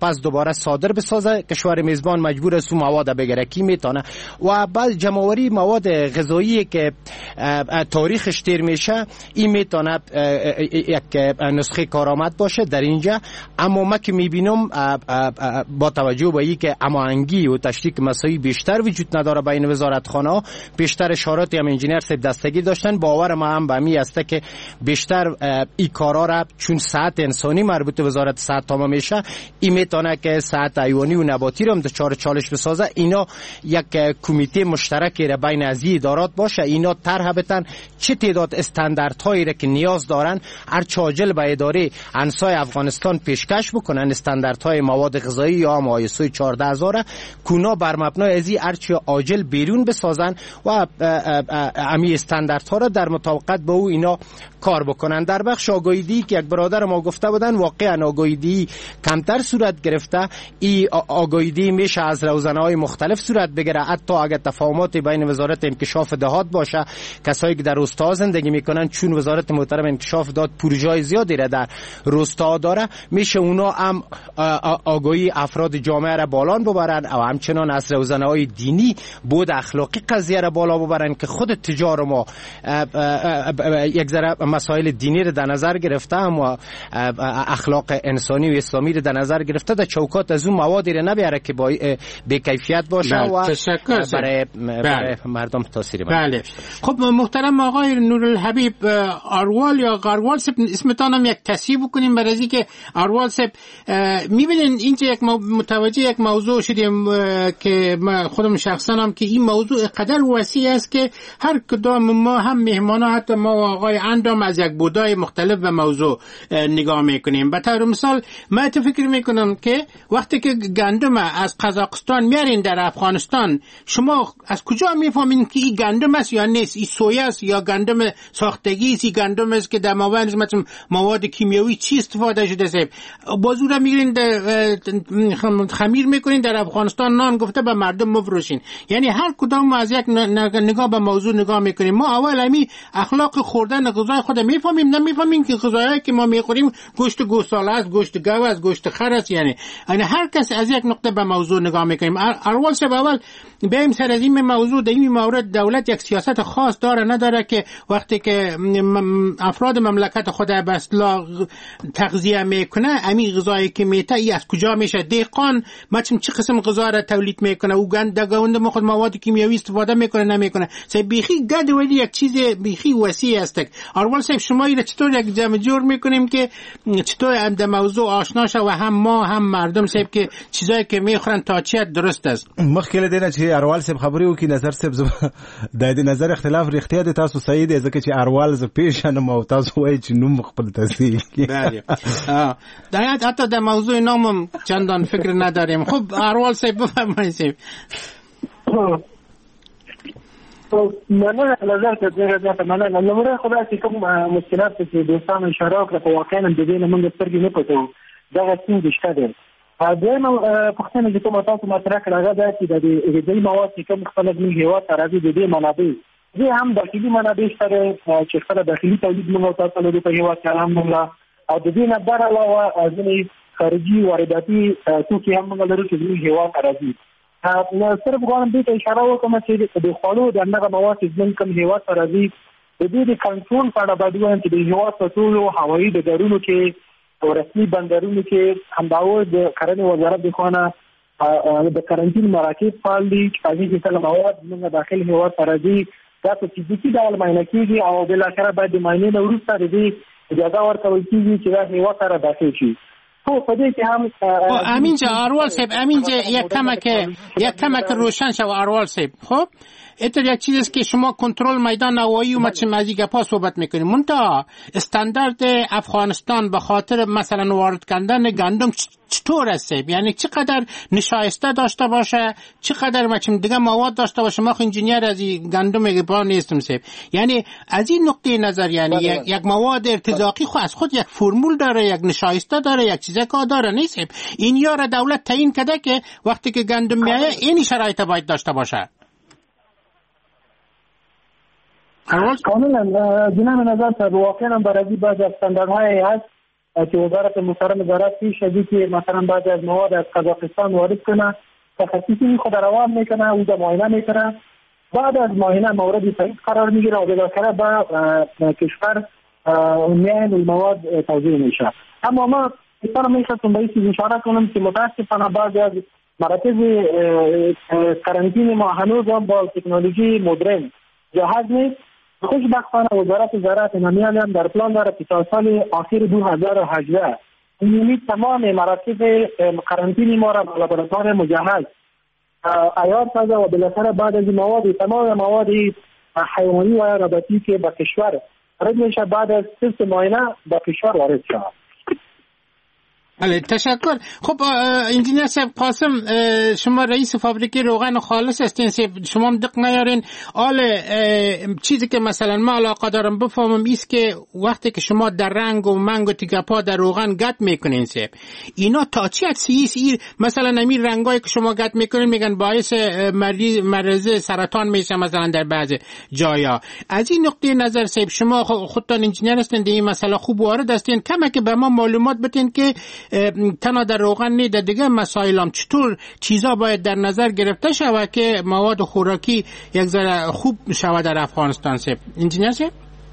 کاغذ دوباره صادر بسازه، کشور میزبان مجبور است مواد بگیره کی میتونه. و بعد جمع‌آوری مواد غذایی که تاریخش تیر میشه این میتونه یک نسخه کارآمد باشه در اینجا. اما ما که میبینم با توجه به اینکه هماهنگی و تشریک مساعی بیشتر وجود نداره بین وزارتخانه‌ها، بیشتر اشاراتی هم انجینیر صاحب دستگیر داشتن. باور ما هم به می است که بیشتر این کارا را چون ساعت انسانی مربوط به وزارت صحت تمام میشه، این میتونه که ساعت حیوانی و نباتی رو هم دچار چالش بسازه. اینا یک کمیته مشترکی را بین از ادارات باشه، اینا طرح بدن چه تعداد استانداردهایی را که نیاز دارن هر چاجل به اداره انسای افغانستان پیشکش بکنن، استانداردهای مواد غذایی یا هم آیسو 14000 کونا بر مبنای ازی هرچی عاجل بیرون بسازن و امی استانداردها را در مطابقت با او اینا کار بکنن. در بخش آگاهی که یک برادر ما گفته بودن، واقعا آگاهی کمتر صورت گرفته. این آگاهی میشه از روزنه‌های مختلف صورت بگیره، حتی اگر تفاهمات بین وزارت انکشاف دهات باشه، کسایی که در روستا زندگی میکنن، چون وزارت محترم انکشاف دهات پروژه‌های زیادی را در روستا داره، میشه اونا هم آگاهی افراد جامعه را بالان ببرن و همچنان از روزنه‌های دینی بود اخلاقی قضیه را بالا ببرن که خود تجار ما یک ذره مسائل دینی را در نظر گرفته و اخلاق انسانی و اسلامی را در نظر گرفته، در چوکات از اون موادی را نبیاره که به کیفیت باشه و برای مردم تاثیر بله. خب محترم آقای نورالحبیب، اروال یا غروال صاحب اسمتان هم یک تصحیح بکنیم برای از اینکه اروال صاحب میبینین اینجا یک متوجه یک موضوع شدیم که خودم شخصا هم که این موضوع قدر وسیع است که هر کدام ما هم مهمانا حتی ما و آقای اندام از یک بودای مختلف به موضوع نگاه میکنیم. به طور مثال من فکر میکنم که وقتی که گندم از قزاقستان میارین در افغانستان، شما از کجا میفهمین که این گندم است یا نیست؟ این سویا است یا گندم ساختگی است؟ این گندم است که در مابین مثلا مواد کیمیایی چی استفاده شده است؟ بازورا میگیرین خمیر میکنین در افغانستان، نان گفته به مردم مفروشین. یعنی هر کدام از یک نگاه به موضوع نگاه میکنیم. ما اول همین اخلاق خوردن غذای خود میفهمیم، نمیفهمیم که غذایی که ما میخوریم گوشت گوساله است، گوشت گاو است، گوشت خر است. یعنی هر کس از یک نقطه به موضوع نگاه میکنیم. اول صاحب اول بیایم سر از این موضوع. در این مورد دولت یک سیاست خاص داره نداره که وقتی که افراد مملکت خود به اصطلاح تغذیه میکنه، همین غذایی که میته ای از کجا میشه؟ دهقان چه قسم غذا را تولید میکنه؟ او گند خود مواد کیمیایی استفاده میکنه نمیکنه؟ بیخی گد ولی یک چیز بیخی وسیع است. اروال صاحب شما این چطور یک جمع جور میکنیم که چطور در موضوع آشنا شه و هم ما هم مردم صاحب که چیزایی که میخورن تا چی درست است؟ مخکله دینه چې اروال صاحب خبري وکي نظر صاحب د دې نظر اختلاف رښتیا د تاسو صحیح دی ځکه چې اروال ز پیژنم او تاسو وایي چې نوم خپل تصحیح بله در حتی در موضوع نامم چندان فکر نداریم. خب اروال صاحب بفرمایید صاحب. مننه نظر ته دغه مننه نمبر خدای چې کوم مشکلات چې دوستانو اشاره وکړه په واقعا د دې نه موږ سترګې نه پټو دغه څنګه شته دي. دغه پښتنه چې کوم تاسو مطرح کړه هغه د دې مواد چې کوم خپل د هیواد راځي د دې منابع دي هم داخلي منابع سره چې خپل داخلي تولید موږ تاسو له په هیواد کې هم موږ او د دې نه بار علاوه ځینې خارجي وارداتي توکي هم موږ لرو چې د هیواد راځي. نو صرف غواړم دې ته اشاره وکړم چې د خوړو د هغه مواد چې زموږ کوم هیواد راځي د دې د کنټرول په اړه باید ووایم چې د هیواد په ټولو هوایي ډګرونو کې او رسمي بندرونو کې همداوه د کرنې وزارت د خوانه د کرنټین مراکز فعال دي چې هغه کې کله مواد موږ داخل هیواد راځي دا په فزیکي ډول معاینه کیږي او بالاخره باید د معاینې نه وروسته د دې اجازه ورکول کیږي چې دا هیواد سره داخل شي. امینجا اروال صاحب امینجا یک کمک روشن شو اروال صاحب. خب اینطور یک چیز است که شما کنترل میدان هوایی و مچ مزیگا پا صحبت میکنیم. منتها استاندارد افغانستان به خاطر مثلا وارد کردن گندم چطور است؟ یعنی چقدر نشایسته داشته باشه، چقدر مچم دیگه مواد داشته باشه؟ ما انجینیر از گندم میگم نیستم صاحب. یعنی از این نقطه نظر یعنی یک مواد ارتزاقی خود از خود یک فرمول داره، یک نشایسته داره، یک چیزی که داره نیست. این یاره دولت تعیین کرده که وقتی که گندم میایه این شرایط باید داشته باشه. کاملا جناب نظر صاحب واقعا برای بعض استانداردهای هست که وزارت محترم وزارت پیش از که مثلا بعضی از مواد از قزاقستان وارد کنه تخصصی خود روان میکنه او معاینه میکنه. بعد از معاینه مورد تایید قرار میگیره و بالاخره به کشور میان المواد توزیع میشه. اما ما اصلا میخواستم به این چیز اشاره کنم که متاسفانه بعضی از مراکز قرنطینه ما هنوز هم با تکنولوژی مدرن جاهز نیست. خوشبختانه وزارت زراعت نمیالی هم در پلان داره که تا سال آخر 2018 یعنی تمام مراکز قرنطینه ما را به لابراتوار مجهز عیار سازه و بالاخره بعد از مواد تمام مواد حیوانی و نباتی که به کشور وارد میشه بعد از تست معاینه به کشور وارد شود. بله تشکر. خب انجینیر صاحب قاسم، شما رئیس فابریکه روغن خالص هستین، شما دق نیارین چیزی که مثلا ما علاقه دارم بفهمم ایست که وقتی که شما در رنگ و منگ و تیکپا در روغن گت میکنین صاحب، اینا تا چی حدیست مثلا امیر رنگایی که شما گت میکنین میگن باعث مرض سرطان میشه مثلا در بعض جایا. از این نقطه نظر صاحب شما خودتان انجینیر هستین، این مسئله خوب وارد هستین، کمه که به ما معلومات بدین که تنها در روغن نه در دیگه مسائل هم چطور چیزا باید در نظر گرفته شود که مواد خوراکی یک ذره خوب شود در افغانستان. صاحب انجینیر صاحب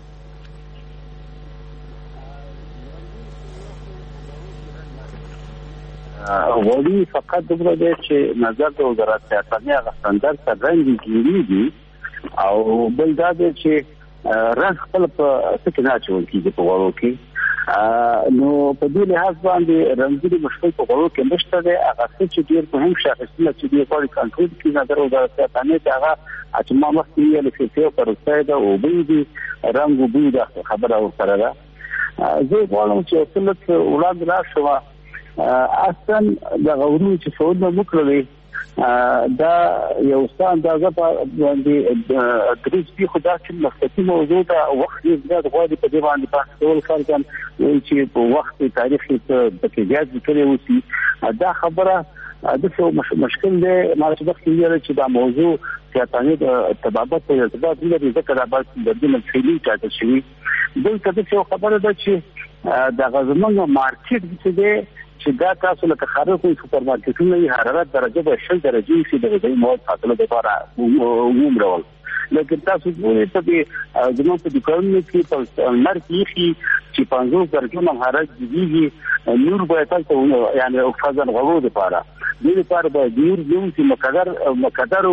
ولی فقط دوباره ده چې نظر د وزارت صحت هغه ستاندرد څرګند کیږي او بل دا ده چې رنګ خپل په څه کې نه اچول کیږي په غوړو کې نو په دې لحاظ باندې رنګي مشکل په غوړو کې نشته ده. هغه چې ډیر مهم شاخصونه چې د اقتصادي کنټرول کې نظر وزارت صحت هغه چې ما مخکې یې لکه په روسي ده او بيدي رنګ او بيد خبره ورسره ده. زه غواړم چې اصلت وړاندې راشم اصلا د غوړو چې فعال مکرلي دا یو ستان دا باندې دریس به خدا چې مختلفي موضوع دا وخت یې زیات غواړي په دې باندې پاسول کارګن چې په وخت تاریخي د کېجاز کړي وسی دا خبره د څه مشکل دی ما چې د خیال چې دا موضوع سیاستانه د تبادل په ارتباط لري ځکه دا باید د دې مفهومي ټاکل شي. دلته د خبره ده چې د غزمنو مارکیټ چې چې دا تاسو لکه خارج کوئی سپر مارکیټونه حرارت درجه به 60 درجه شي د دې مواد فاصله لپاره عموم راول. لیکن تاسو ګورئ ته د زموږ په دکانونو کې په نر کې چې 50 درجه حرارت دیږي نور به تاسو یعنی اوکسیجن غوړو لپاره دې لپاره به ډیر یو چې مقدر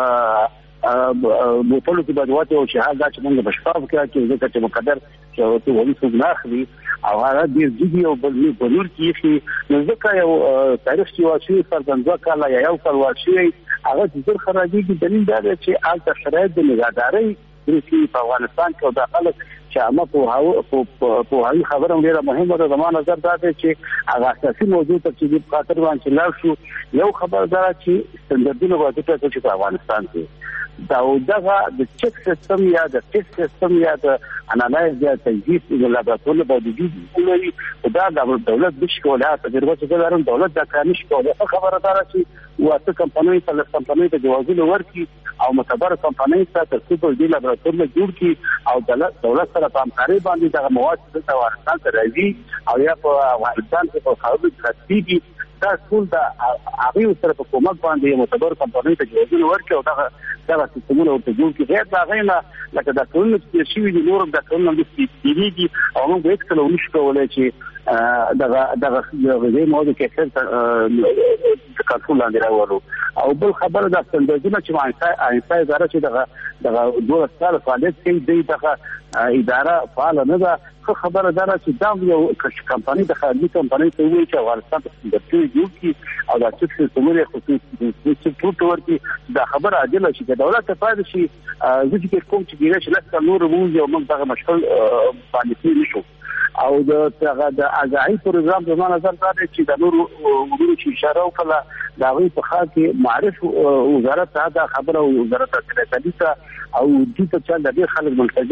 بوتلو کې باید واته او شهادت چې موږ بشفاف کې چې مقدر چې ته ولې څنګه اخلي او هغه ډیر جدي او بل نور کې نو ځکه یو تاریخ چې واچي فرضاً کاله یا یو کال واچي هغه د زر خراجي دلیل دا چې آل شرایط د نگهداري په افغانستان کې او د خلک چې امه په هغه خبره ډیره مهمه ده. زموږ نظر دا دی چې هغه اساسي موضوع ته چې په خاطر باندې لاړ شو یو خبردار چې ستندردونه باید چې په افغانستان کې دغه د چک سیستم یا د ټیسټ سیستم یا د انالایز یا تجهیز د لابراتوار باندې دي ولري دا د دولت د شکولات تجربه چې دارن دولت د کاري شکولات خبردار چې واته کمپنۍ په کمپنۍ ته جوازونه ورکړي او معتبر کمپنۍ ته ترتیب د لابراتوار جوړ کړي او دولت سره په همکاري باندې د مواد د افغانستان ته راځي او یا په افغانستان کې په خاور کې خاصيږي دا ټول د هغه سره په کومک باندې معتبر کمپنۍ ته جوازونه ورکړي او دا سیستمونه ورته جوړ کړي. غیر دا غینا لکه دا ټول چې شي د نور د ټول د سپیډي او موږ یې کله ونشو کولای چې دا غوړي مواد کې څه کارونه لاندې راوړو او بل خبره د ستندردونه چې ماینسای اداره چې دا دوه سال فعالیت کوي دغه اداره فعال نه ده. خبره ده چې دا یو کمپنۍ د خارجي کمپنۍ ته وایي چې افغانستان ته د ټول جوړ کی او دا چې څومره خصوصي ټول ورته دا خبره عادله شي د دولت ته پاتې شي ځکه کوم چې ډیره شلته نور موږ یو موږ دغه مشکل باندې نشو او د اجازه پروګرام د نظر دا چې د نور وګړو چې اشاره وکړه دا غوي په خاطر کې معرف وزارت دا خبره وزارت سره او د څه چل د خلک منتجم دي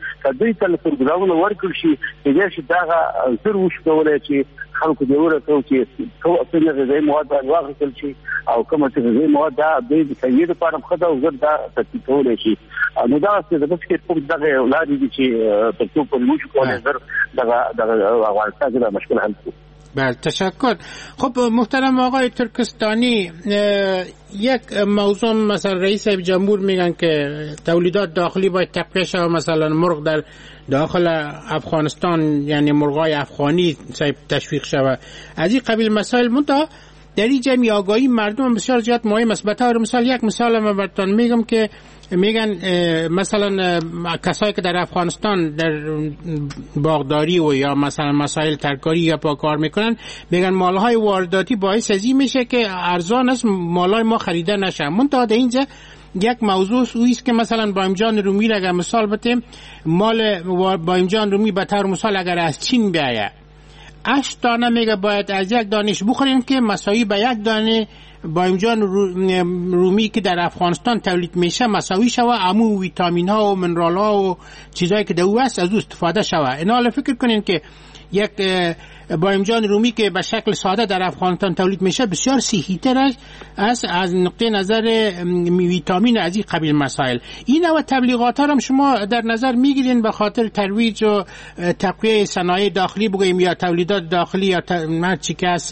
کدی تل پروګرامونه ورکړ شي چې دا زر وش کولای چې خلکو دی ورته چې څنګه غذایی مواد واخیستل شي او کومه چې غذایی مواد دا د تغیر لپاره خدای او زر دا تکتول شي نو دا څه د فکر په دغه اولاد دي چې تاسو په موږ کولای زر دغه افغانستان د مشکل حل کړي. بله تشکر. خب محترم آقای ترکستانی، یک موضوع مثلا رئیس جمهور میگن که تولیدات داخلی باید تقویه شود، مثلا مرغ در داخل افغانستان یعنی مرغای افغانی تشویق شود، از این قبیل مسائل. منتها در این جمعی آگاهی مردم بسیار زیاد مهم است. به طور مثال یک مثال من براتون میگم که میگن مثلا کسایی که در افغانستان در باغداری و یا مثلا مسائل ترکاری یا پاکار میکنن، میگن مالهای وارداتی باعث از این میشه که ارزان است مالهای ما خریده نشه. منتها در اینجا یک موضوع است که مثلا بایم جان رومی را اگر مثال بتیم، مال بایم جان رومی به طور مثال اگر از چین بیاید 8 دانه میگه باید از یک دانش بخوریم که مساوی به یک دانه بایم جان رومی که در افغانستان تولید میشه مساوی شوه، امو ویتامین ها و منرال ها و چیزایی که در او است از او استفاده شوه. اینا حالا فکر کنین که یک بایم جان رومی که به شکل ساده در افغانستان تولید میشه بسیار صحی تر است از نقطه نظر ویتامین از این قبیل مسائل. این و تبلیغات ها هم شما در نظر میگیرین به خاطر ترویج و تقویه صنایع داخلی بگوییم یا تولیدات داخلی یا چی که هست؟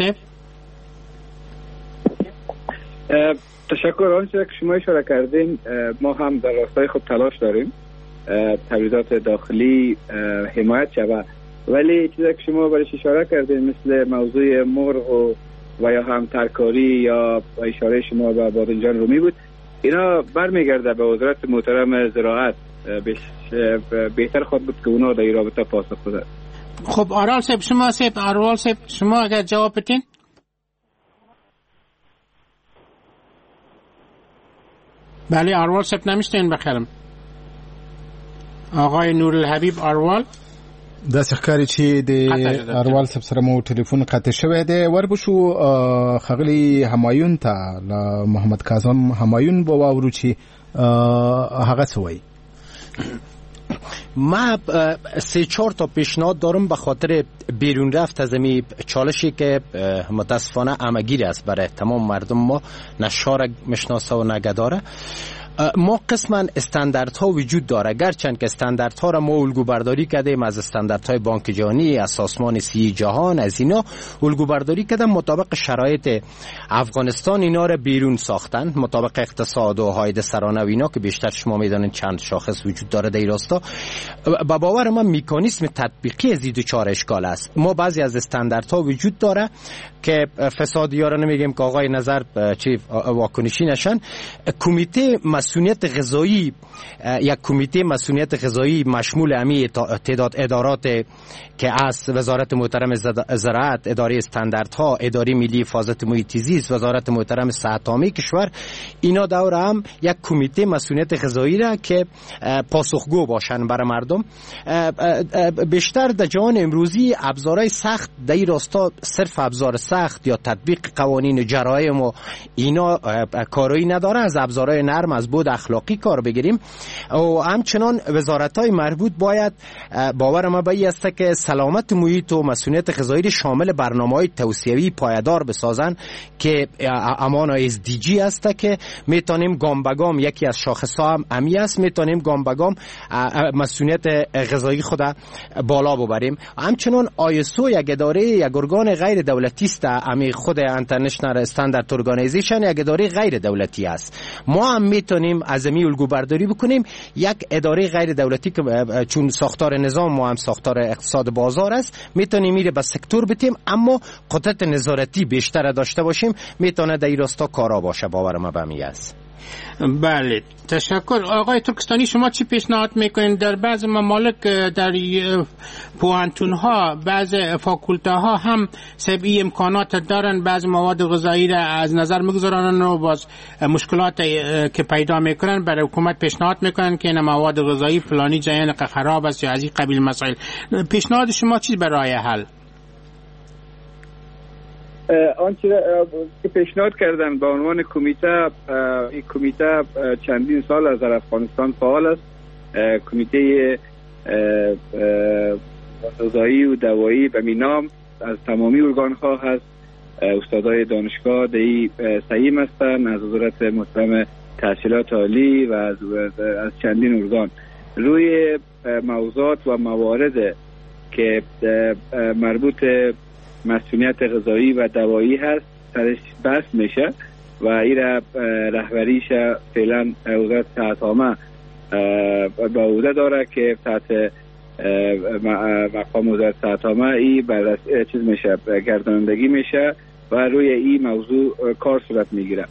تشکر. آنچه که شما اشاره کردین ما هم در راستای خود تلاش داریم تولیدات داخلی حمایت شود، ولی چیزی که شما برش اشاره کردین مثل موضوع مرغ و یا هم ترکاری یا اشاره شما به بادنجان رومی بود، اینا برمیگرده به وزارت محترم زراعت. بهتر خود بود که اونا در این رابطه پاسخ بده. خب آرال صاحب شما اگر جواب بدین. بله اروال صاحب نمیشتین بخیرم. آقای نورالحبیب اروال دا ښکاري چې د اروال صاحب سره مو ټلیفون قطع شوی دی. وربشو خغلی همایون ته محمد کاظم همایون به واورو چې هغه څه وایي. ما 3-4 تا پیشنهاد دارم به خاطر بیرون رفت از این چالشی که متاسفانه همگیر است برای تمام مردم ما، نه شارع مشناسه و نگداره. ما قسما استانداردها وجود داره، گرچند که استانداردها را ما الگو برداری کردیم از استانداردهای بانک جهانی، از سازمان صحی جهان، از اینا الگو برداری کردن مطابق شرایط افغانستان اینا را بیرون ساختن، مطابق اقتصاد و عاید سرانه و اینا که بیشتر شما میدونین چند شاخص وجود داره در این راستا. با باور من مکانیزم تطبیقی از این دوچار اشکال است. ما بعضی از استانداردها وجود داره که فسادی‌ها را نمیگیم که آقای نظر چی واکنشی نشن. کمیته مسئولیت غذایی، یک کمیته مسئولیت غذایی مشمول امی تعداد ادارات که از وزارت محترم زراعت، اداره استانداردها، اداره ملی حفاظت محیط زیست، وزارت محترم صحت عامه کشور، اینا دور هم یک کمیته مسئولیت غذایی را که پاسخگو باشن برای مردم. بیشتر در جهان امروزی ابزارهای سخت در این راستا صرف ابزار سخت یا تطبیق قوانین و جرایم و اینا کاری نداره، از ابزارهای نرم از بود اخلاقی کار بگیریم. و همچنان وزارت‌های مربوط باید باور ما به این است که سلامت محیط و مسئولیت غذایی شامل برنامه‌های توسعه‌ای پایدار بسازن که امان SDG است که میتونیم گام به گام، یکی از شاخص‌ها هم امی است، میتونیم گام به گام مسئولیت غذایی خود بالا ببریم. همچنان ISO یک اداره، یک ارگان غیر دولتی است، امی خود اینترنشنال استاندارد ارگانایزیشن یک اداره غیر دولتی است. ما هم میتونیم از امی الگو برداری بکنیم، یک اداره غیر دولتی که چون ساختار نظام ما هم ساختار اقتصاد بازار است، میتونیم میره به سکتور بتیم، اما قدرت نظارتی بیشتر داشته باشیم، میتونه در این راستا کارا باشه. باور ما به می است. بله تشکر. آقای ترکستانی شما چی پیشنهاد میکنید؟ در بعض ممالک در پوهنتون ها، بعض فاکولته ها هم سبی امکانات دارن بعض مواد غذایی را از نظر میگذارن و باز مشکلات که پیدا میکنن برای حکومت پیشنهاد میکنن که این مواد غذایی فلانی جای خراب است یا از این قبیل مسائل. پیشنهاد شما چی برای حل؟ آنچه که پیشنهاد کردن به عنوان کمیته، این کمیته چندین سال از افغانستان فعال است. کمیته غذایی و دوایی به نام از تمامی ارگان‌ها هست. استادای دانشگاه دهی سعیم هستن از وزارت محترم تحصیلات عالی و از چندین ارگان روی موضوعات و موارد که مربوط مسئولیت غذایی و دوایی هست سرش بحث میشه و این رهبریش فعلا وزارت صحت عامه به عهده داره که تحت مقام وزارت صحت عامه این چیز میشه گردانندگی میشه و روی این موضوع کار صورت میگیره.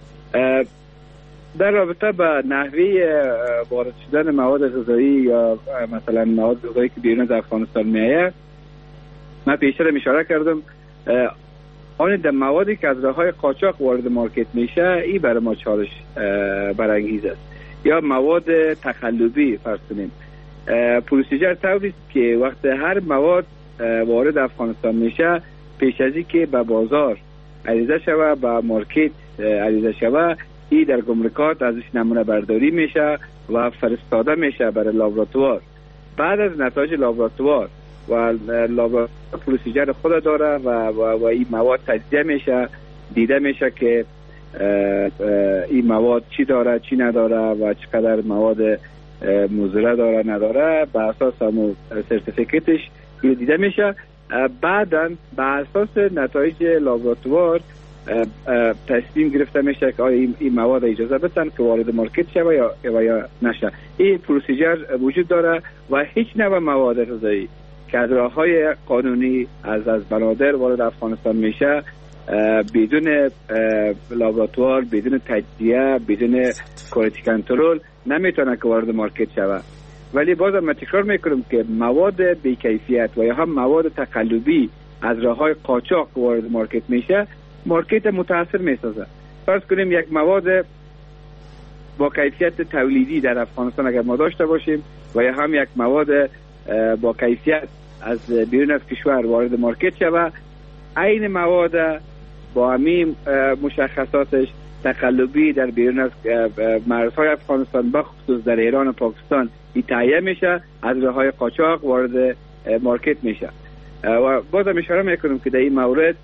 در رابطه با نحوه وارد شدن مواد غذایی یا مثلا مواد غذایی که بیرون از افغانستان میآید، من پیشتر اشاره کردم آن در موادی که از راههای قاچاق وارد مارکت میشه این برای ما چالش برانگیز است. یا مواد تقلبی فرض کنیم پروسیجر طوری که وقت هر مواد وارد افغانستان میشه پیش از اینکه به بازار عریضه شوه به مارکت عریضه شوه این در گمرکات ازش نمونه برداری میشه و فرستاده میشه برای لابراتوار. بعد از نتایج لابراتوار و لابراتوار پروسیجر خود داره و این مواد تجزیه میشه، دیده میشه که این مواد چی داره چی نداره و چقدر مواد مضره داره نداره. به اساس همون سرتیفیکتش دیده میشه. بعداً به اساس نتایج لابراتوار تصمیم گرفته میشه که آیا این مواد اجازه بدن که وارد مارکت شوه یا نشه. این پروسیجر وجود داره و هیچ نوع مواد غذایی که از راههای قانونی از بنادر وارد افغانستان میشه بدون لابراتوار، بدون تجزیه، بدون کوالیتی کنترل نمیتونه که وارد مارکت شوه. ولی بازم من تکرار میکنم که مواد بی‌کیفیت و یا هم مواد تقلبی از راههای قاچاق وارد مارکت میشه مارکت متاثر میسازه. فرض کنیم یک مواد با کیفیت تولیدی در افغانستان اگر ما داشته باشیم و یا هم یک مواد با کیفیت از بیرون از کشور وارد مارکت شوه، این مواد با همین مشخصاتش تقلبی در بیرون از مرزهای افغانستان بخصوص در ایران و پاکستان تهیه میشه، از راههای قاچاق وارد مارکت میشه. و بازم اشاره میکنم که در این مورد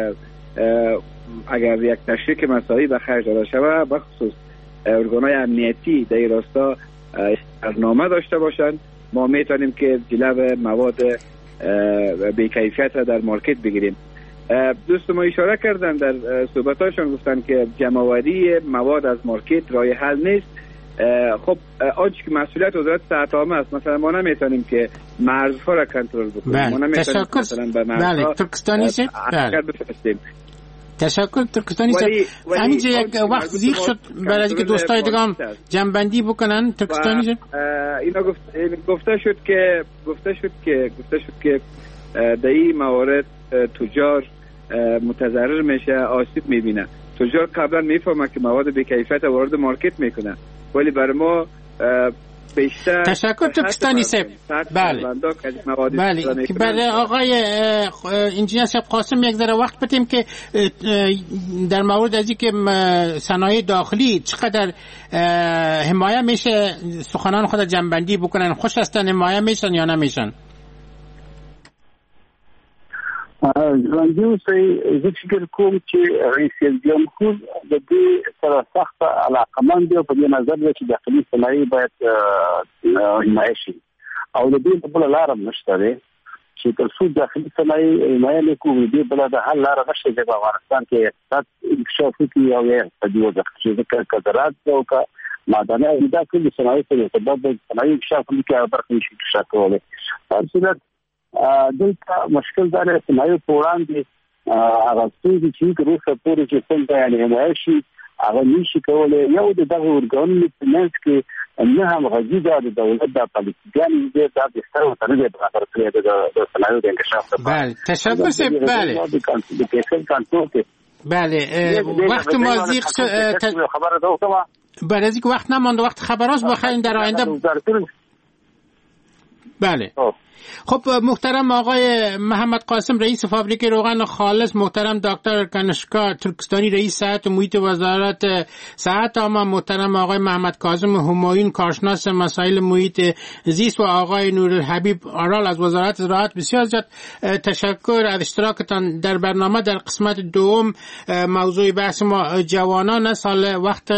اگر یک تشریک مساعی به خرج داده شود بخصوص ارگانهای امنیتی در این راستا برنامه داشته باشند، ما میتونیم که جلو مواد بی‌کیفیت را در مارکت بگیریم. دوست ما اشاره کردن در صحبتاشون گفتن که جمع‌آوری مواد از مارکت راه حل نیست. خب آنچه که مسئولیت وزارت صحت عامه است، مثلا ما نمیتونیم که مرزها را کنترل بکنیم. ما نمیتونیم مثلا به مرزها ترکستانی شه بفرستیم. تشکر ترکستانی شه. همینجا یک وقت زیغ شد برای اینکه دوستای دیگه هم جنبندی بکنن. ترکستانی شه اینا گفته شد که در این موارد تجار متضرر میشه، آسیب میبینه. تجار قبلا میفهمه که مواد بی‌کیفیت وارد مارکت میکنه، ولی برای ما بیشتر تشکر ترکستانی صاحب. بله که برای آقای انجینیر صاحب قاسم یک ذره وقت بدیم که در مورد از اینکه صنایع داخلی چقدر حمایه میشه سخنان خود جنبندی بکنن. خوش هستن حمایه میشن یا نمیشن؟ ژوندي زه فکر کوم چې رئیس جمهور د دې سره سخت علاقمند دی په دې نظر دی چې داخلي صنایع باید حمایه شي او د دې په بل لار نشته دی چې تر څو داخلي صنایع حمایه نه کوي دې بل د حل لار نشته د افغانستان کې اقتصاد انکشاف کوي او یې په دې وخت کې ذکر زراعت او کا معدني دا ټول صنایع په سبب د صنایع انکشاف کې برخه نشي کولای. په صورت دلته مشکل دار صنایع په وړاندې هغه څه چې روسه پورې چې څنګه یعنی حمایه شي هغه نشي کولای. یو د دغه ورګانونو په منځ کې نه هم غږی د دولت د پالیسیانو د سترو ترې برابر کړی د صنایعو د انکشاف لپاره. بله تشکر سه. بله د کیسل کنټرول کې بله وقت ما زیغ خبره ده بله از اینکه وقت نمانده وقت خبراست بخواین در آینده بله. خب محترم آقای محمد قاسم رئیس فابریکه روغن خالص، محترم دکتر کنشکا ترکستانی رئیس صحت محیط وزارت صحت عامه، محترم آقای محمد کاظم همایون کارشناس مسائل محیط زیست و آقای نورالحبیب آرال از وزارت زراعت، بسیار زیاد تشکر از اشتراکتان در برنامه. در قسمت دوم موضوع بحث ما جوانان است. حال وقت